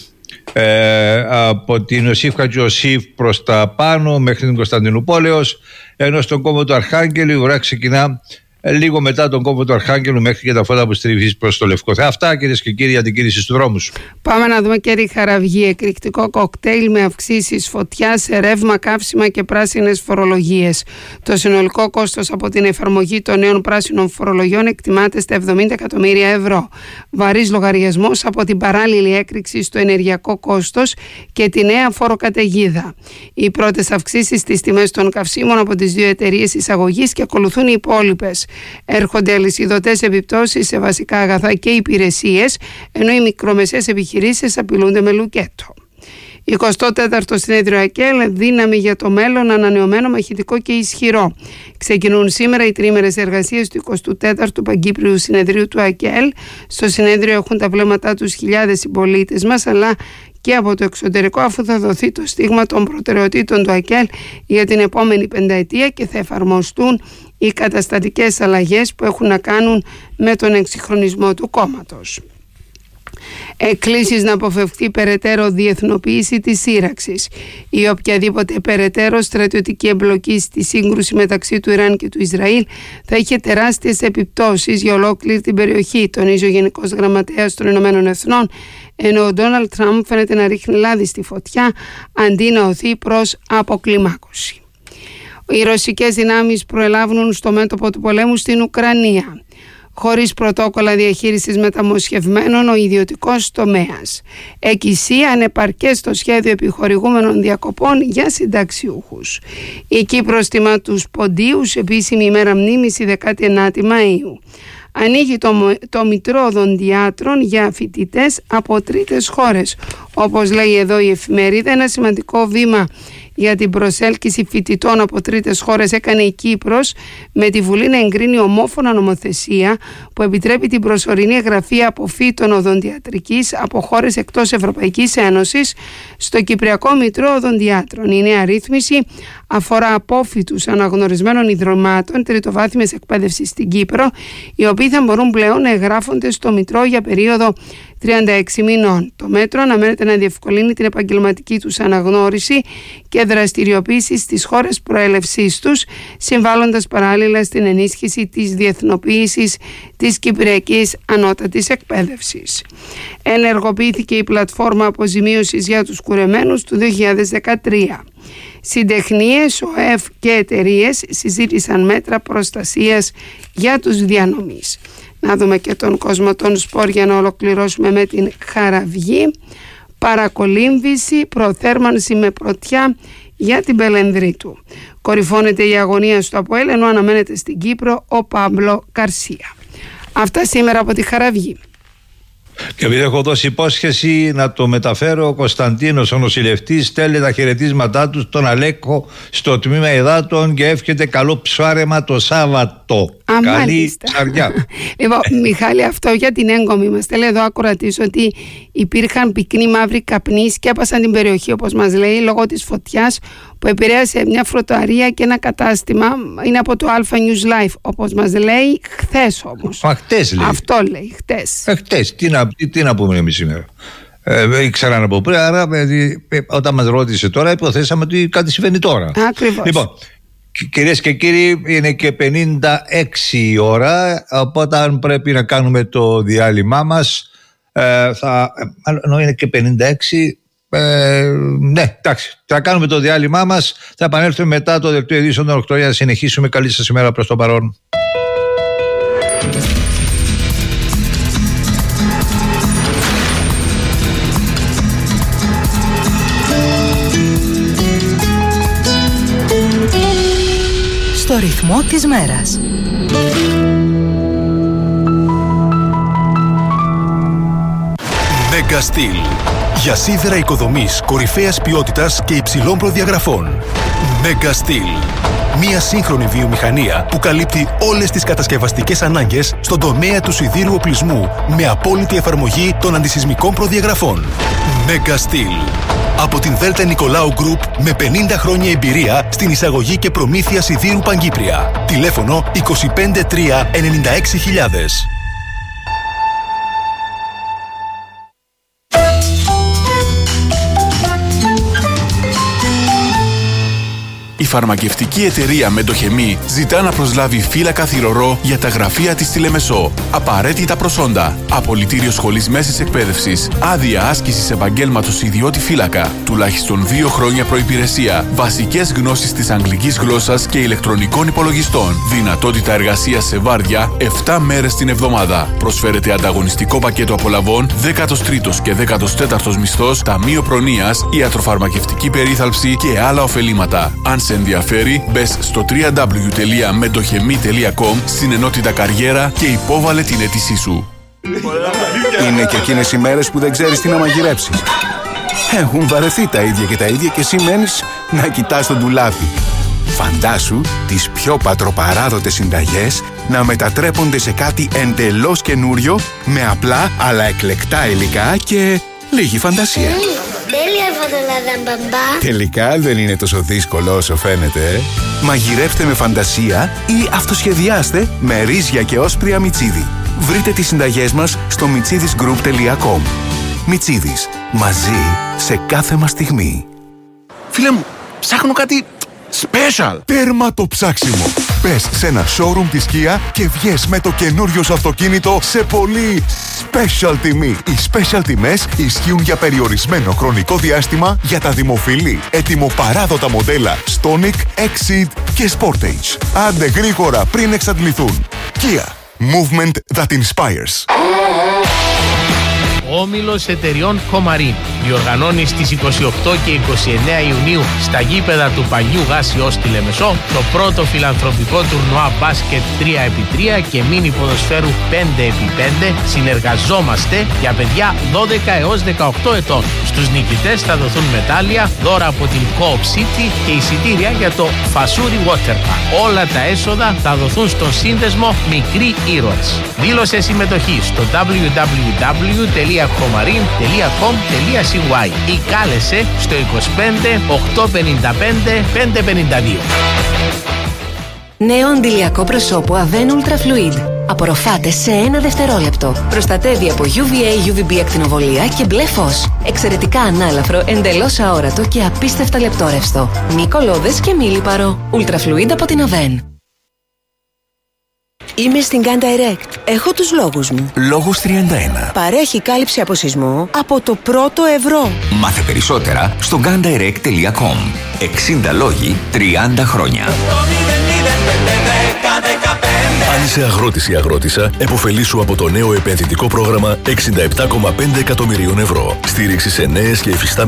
ε, από την Ιωσήφ Χατζιωσήφ προς τα πάνω μέχρι την Κωνσταντινούπολεως, ενώ στον κόμβο του Αρχάγγελου η ουρά ξεκινά ε, λίγο μετά τον κόμβο του Αρχάγγελου μέχρι και τα φώτα που στρίβει προς το Λευκό. Αυτά, κυρίες και κύριοι, για την κίνηση στους δρόμους. Πάμε να δούμε και Χαραυγή. Εκρηκτικό κοκτέιλ με αυξήσεις φωτιά σε ρεύμα, καύσιμα και πράσινες φορολογίες. Το συνολικό κόστος από την εφαρμογή των νέων πράσινων φορολογιών εκτιμάται στα εβδομήντα εκατομμύρια ευρώ. Βαρύς λογαριασμός από την παράλληλη έκρηξη στο ενεργειακό κόστος και τη νέα φοροκαταιγίδα. Οι πρώτες αυξήσεις στις τιμές των καυσίμων από τις δύο εταιρείες εισαγωγής και ακολουθούν οι υπόλοιπες. Έρχονται αλυσιδωτές επιπτώσεις σε βασικά αγαθά και υπηρεσίες, ενώ οι μικρομεσαίες επιχειρήσεις απειλούνται με λουκέτο. εικοστό τέταρτο Συνέδριο ΑΚΕΛ, δύναμη για το μέλλον, ανανεωμένο, μαχητικό και ισχυρό. Ξεκινούν σήμερα οι τρίμερες εργασίες του εικοστού τέταρτου Παγκύπριου Συνεδρίου του ΑΚΕΛ. Στο συνέδριο έχουν τα βλέμματά τους χιλιάδες συμπολίτες μας, αλλά και από το εξωτερικό, αφού θα δοθεί το στίγμα των προτεραιοτήτων του ΑΚΕΛ για την επόμενη πενταετία και θα εφαρμοστούν οι καταστατικές αλλαγές που έχουν να κάνουν με τον εξυγχρονισμό του κόμματος. Εκκλήσεις να αποφευχθεί περαιτέρω διεθνοποίηση της σύραξης. Η οποιαδήποτε περαιτέρω στρατιωτική εμπλοκή στη σύγκρουση μεταξύ του Ιράν και του Ισραήλ θα είχε τεράστιες επιπτώσεις για ολόκληρη την περιοχή, τονίζει ο Γενικός Γραμματέας των Ηνωμένων Εθνών, ενώ ο Ντόναλντ Τραμπ φαίνεται να ρίχνει λάδι στη φωτιά αντί να οθεί προς αποκλιμάκωση. Οι ρωσικές δυνάμεις προελάβουν στο μέτωπο του πολέμου στην Ουκρανία. Χωρίς πρωτόκολλα διαχείρισης μεταμοσχευμένων, ο ιδιωτικός τομέας. Εκκλησία ανεπαρκές στο σχέδιο επιχορηγούμενων διακοπών για συνταξιούχους. Η Κύπρος τιμά τους ποντίους, επίσημη ημέρα μνήμης η δεκάτη ενάτη Μαΐου. Ανοίγει το, το Μητρό Οδοντιάτρων για φοιτητές από τρίτες χώρες. Όπως λέει εδώ η εφημερίδα, ένα σημαντικό βήμα για την προσέλκυση φοιτητών από τρίτες χώρες έκανε η Κύπρος με τη Βουλή να εγκρίνει ομόφωνα νομοθεσία που επιτρέπει την προσωρινή εγγραφή αποφύτων οδοντιατρικής από χώρες εκτός Ευρωπαϊκής Ένωσης στο Κυπριακό Μητρό Οδοντιάτρων. Η νέα ρύθμιση αφορά απόφοιτους αναγνωρισμένων ιδρυμάτων τριτοβάθμιας εκπαίδευσης στην Κύπρο, οι οποίοι θα μπορούν πλέον να εγγράφονται στο Μητρό για περίοδο τριάντα έξι μηνών. Το μέτρο αναμένεται να διευκολύνει την επαγγελματική τους αναγνώριση και δραστηριοποίηση στις χώρες προέλευσής τους, συμβάλλοντας παράλληλα στην ενίσχυση της διεθνοποίησης της Κυπριακής Ανώτατης Εκπαίδευσης. Ενεργοποιήθηκε η πλατφόρμα αποζημίωσης για τους κουρεμένους του δύο χιλιάδες δεκατρία. Συντεχνίες, ΟΕΦ και εταιρείες συζήτησαν μέτρα προστασίας για τους διανομείς. Να δούμε και τον κόσμο των σπορ για να ολοκληρώσουμε με την Χαραυγή. Παρακολύμβηση, προθέρμανση με πρωτιά για την Πελενδρίτου. Κορυφώνεται η αγωνία στο ΑΠΟΕΛ, ενώ αναμένεται στην Κύπρο ο Πάμπλο Καρσία. Αυτά σήμερα από τη Χαραυγή. Και επειδή έχω δώσει υπόσχεση να το μεταφέρω, ο Κωνσταντίνος, ο νοσηλευτής, στέλνει τα χαιρετίσματά του στον Αλέκο στο τμήμα υδάτων και εύχεται καλό ψάρεμα το Σάββατο. Α, καλή μάλιστα. ψαριά. Λοιπόν, Μιχάλη, αυτό για την έγκομη. Μας λέει εδώ ακροατής ότι υπήρχαν πυκνοί μαύροι καπνοί, σκέπασαν την περιοχή, όπως μας λέει, λόγω της φωτιάς που επηρέασε μια φροτοαρία και ένα κατάστημα. Είναι από το Alpha News Live, όπως μας λέει, χθες όμως. Μα χτες λέει. Αυτό λέει, χτες. Ε, χτες. Τι να, τι, τι να πούμε εμείς σήμερα. Ε, ήξεραν από πριν, άρα ε, ε, όταν μας ρώτησε τώρα, υποθέσαμε ότι κάτι συμβαίνει τώρα. Ακριβώς. Λοιπόν, κυρίες και κύριοι, είναι και πενήντα έξι η ώρα, οπότε αν πρέπει να κάνουμε το διάλειμμά μας, ε, θα, ενώ είναι και πενήντα έξι, ε, ναι, εντάξει, θα κάνουμε το διάλειμμά μας, θα επανέλθουμε μετά το δελτίο ειδήσεων των οκτώ για να συνεχίσουμε. Καλή σας ημέρα προς το παρόν. Στο ρυθμό της μέρας. Mega Steel. Για σίδερα οικοδομής κορυφαίας ποιότητας και υψηλών προδιαγραφών. Mega Steel. Μια σύγχρονη βιομηχανία που καλύπτει όλες τις κατασκευαστικές ανάγκες στον τομέα του σιδήρου οπλισμού με απόλυτη εφαρμογή των αντισυσμικών προδιαγραφών. Mega Steel. Από την Δέλτα Νικολάου Γκρουπ με πενήντα χρόνια εμπειρία στην εισαγωγή και προμήθεια σιδήρου Παγκύπρια. Τηλέφωνο είκοσι πέντε τρία ενενήντα έξι χιλιάδες. Η φαρμακευτική εταιρεία Μεντοχεμή ζητά να προσλάβει φύλακα θυρωρό για τα γραφεία της στη Λεμεσό. Απαραίτητα προσόντα. Απολυτήριο σχολής μέσης εκπαίδευσης. Άδεια άσκησης επαγγέλματος ιδιώτη φύλακα. Τουλάχιστον δύο χρόνια προϋπηρεσία. Βασικές γνώσεις της αγγλικής γλώσσας και ηλεκτρονικών υπολογιστών. Δυνατότητα εργασίας σε βάρδια επτά μέρες την εβδομάδα. Προσφέρεται ανταγωνιστικό πακέτο απολαβών, δέκατος τρίτος και δέκατος τέταρτος μισθός, ταμείο προνοίας, ιατροφαρμακευτική περίθαλψη και άλλα ωφελήματα. Αν σε ενδιαφέρει, μπες στο double-u double-u double-u τελεία μεντοχεμή τελεία com στην ενότητα καριέρα και υπόβαλε την αίτησή σου. Είναι και εκείνες οι μέρες που δεν ξέρεις τι να μαγειρέψεις. Έχουν βαρεθεί τα ίδια και τα ίδια και εσύ μένεις να κοιτάς τον ντουλάπι. Φαντάσου τις πιο πατροπαράδοτες συνταγές να μετατρέπονται σε κάτι εντελώς καινούριο με απλά αλλά εκλεκτά υλικά και λίγη φαντασία. Τέλεια φωτολάδα, μπαμπά. Τελικά δεν είναι τόσο δύσκολο όσο φαίνεται. ε? Μαγειρεύτε με φαντασία ή αυτοσχεδιάστε με ρύζια και όσπρια Μιτσίδη. Βρείτε τις συνταγές μας στο μιτσίδης γκρουπ τελεία κομ. Μιτσίδης. Μαζί σε κάθε μας στιγμή. Φίλε μου, ψάχνω κάτι special. Τέρμα το ψάξιμο. Πες σε ένα showroom της Kia και βγες με το καινούριο σου αυτοκίνητο σε πολύ special τιμή. Οι special τιμές ισχύουν για περιορισμένο χρονικό διάστημα για τα δημοφιλή, ετοιμοπαράδοτα μοντέλα Stonic, Exceed και Sportage. Άντε γρήγορα πριν εξαντληθούν. Kia. Movement that inspires. Όμιλος Εταιριών Κομαρίν διοργανώνει στις είκοσι οκτώ και είκοσι εννέα Ιουνίου στα γήπεδα του Παλιού Γάσιου στη Λεμεσό το πρώτο φιλανθρωπικό τουρνουά μπάσκετ τρία επί τρία και μίνι ποδοσφαίρου πέντε επί πέντε. Συνεργαζόμαστε για παιδιά δώδεκα έως δεκαοκτώ ετών. Στους νικητές θα δοθούν μετάλλια, δώρα από την Co-op City και εισιτήρια για το Φασούρι Water Park. Όλα τα έσοδα θα δοθούν στον σύνδεσμο Μικροί Ήρωες. Δήλωσε συμμετοχή στο double-u double-u double-u τελεία κομαρίν τελεία κομ τελεία σι γουάι ή κάλεσε στο είκοσι πέντε οκτακόσια πενήντα πέντε πεντακόσια πενήντα δύο. Νέο αντιλιακό προσώπου Avène Ultra Fluid. Απορροφάται σε ένα δευτερόλεπτο. Προστατεύει από γιου βι έι γιου βι μπι ακτινοβολία και μπλε φως. Εξαιρετικά ανάλαφρο, εντελώς αόρατο και απίστευτα λεπτόρευστο. Μη κολλώδες και μη λιπαρό. Ultra Fluid από την Avène. Είμαι στην Gun Direct. Έχω τους λόγους μου. Λόγους τριάντα ένα. Παρέχει κάλυψη από σεισμό από το πρώτο ευρώ. Μάθε περισσότερα στο gun direct τελεία com. εξήντα λόγοι, τριάντα χρόνια. Αν είσαι αγρότης ή αγρότησα, επωφελήσου από το νέο επενδυτικό πρόγραμμα εξήντα επτά κόμμα πέντε εκατομμυρίων ευρώ. Στήριξη σε νέες και υφιστάμενες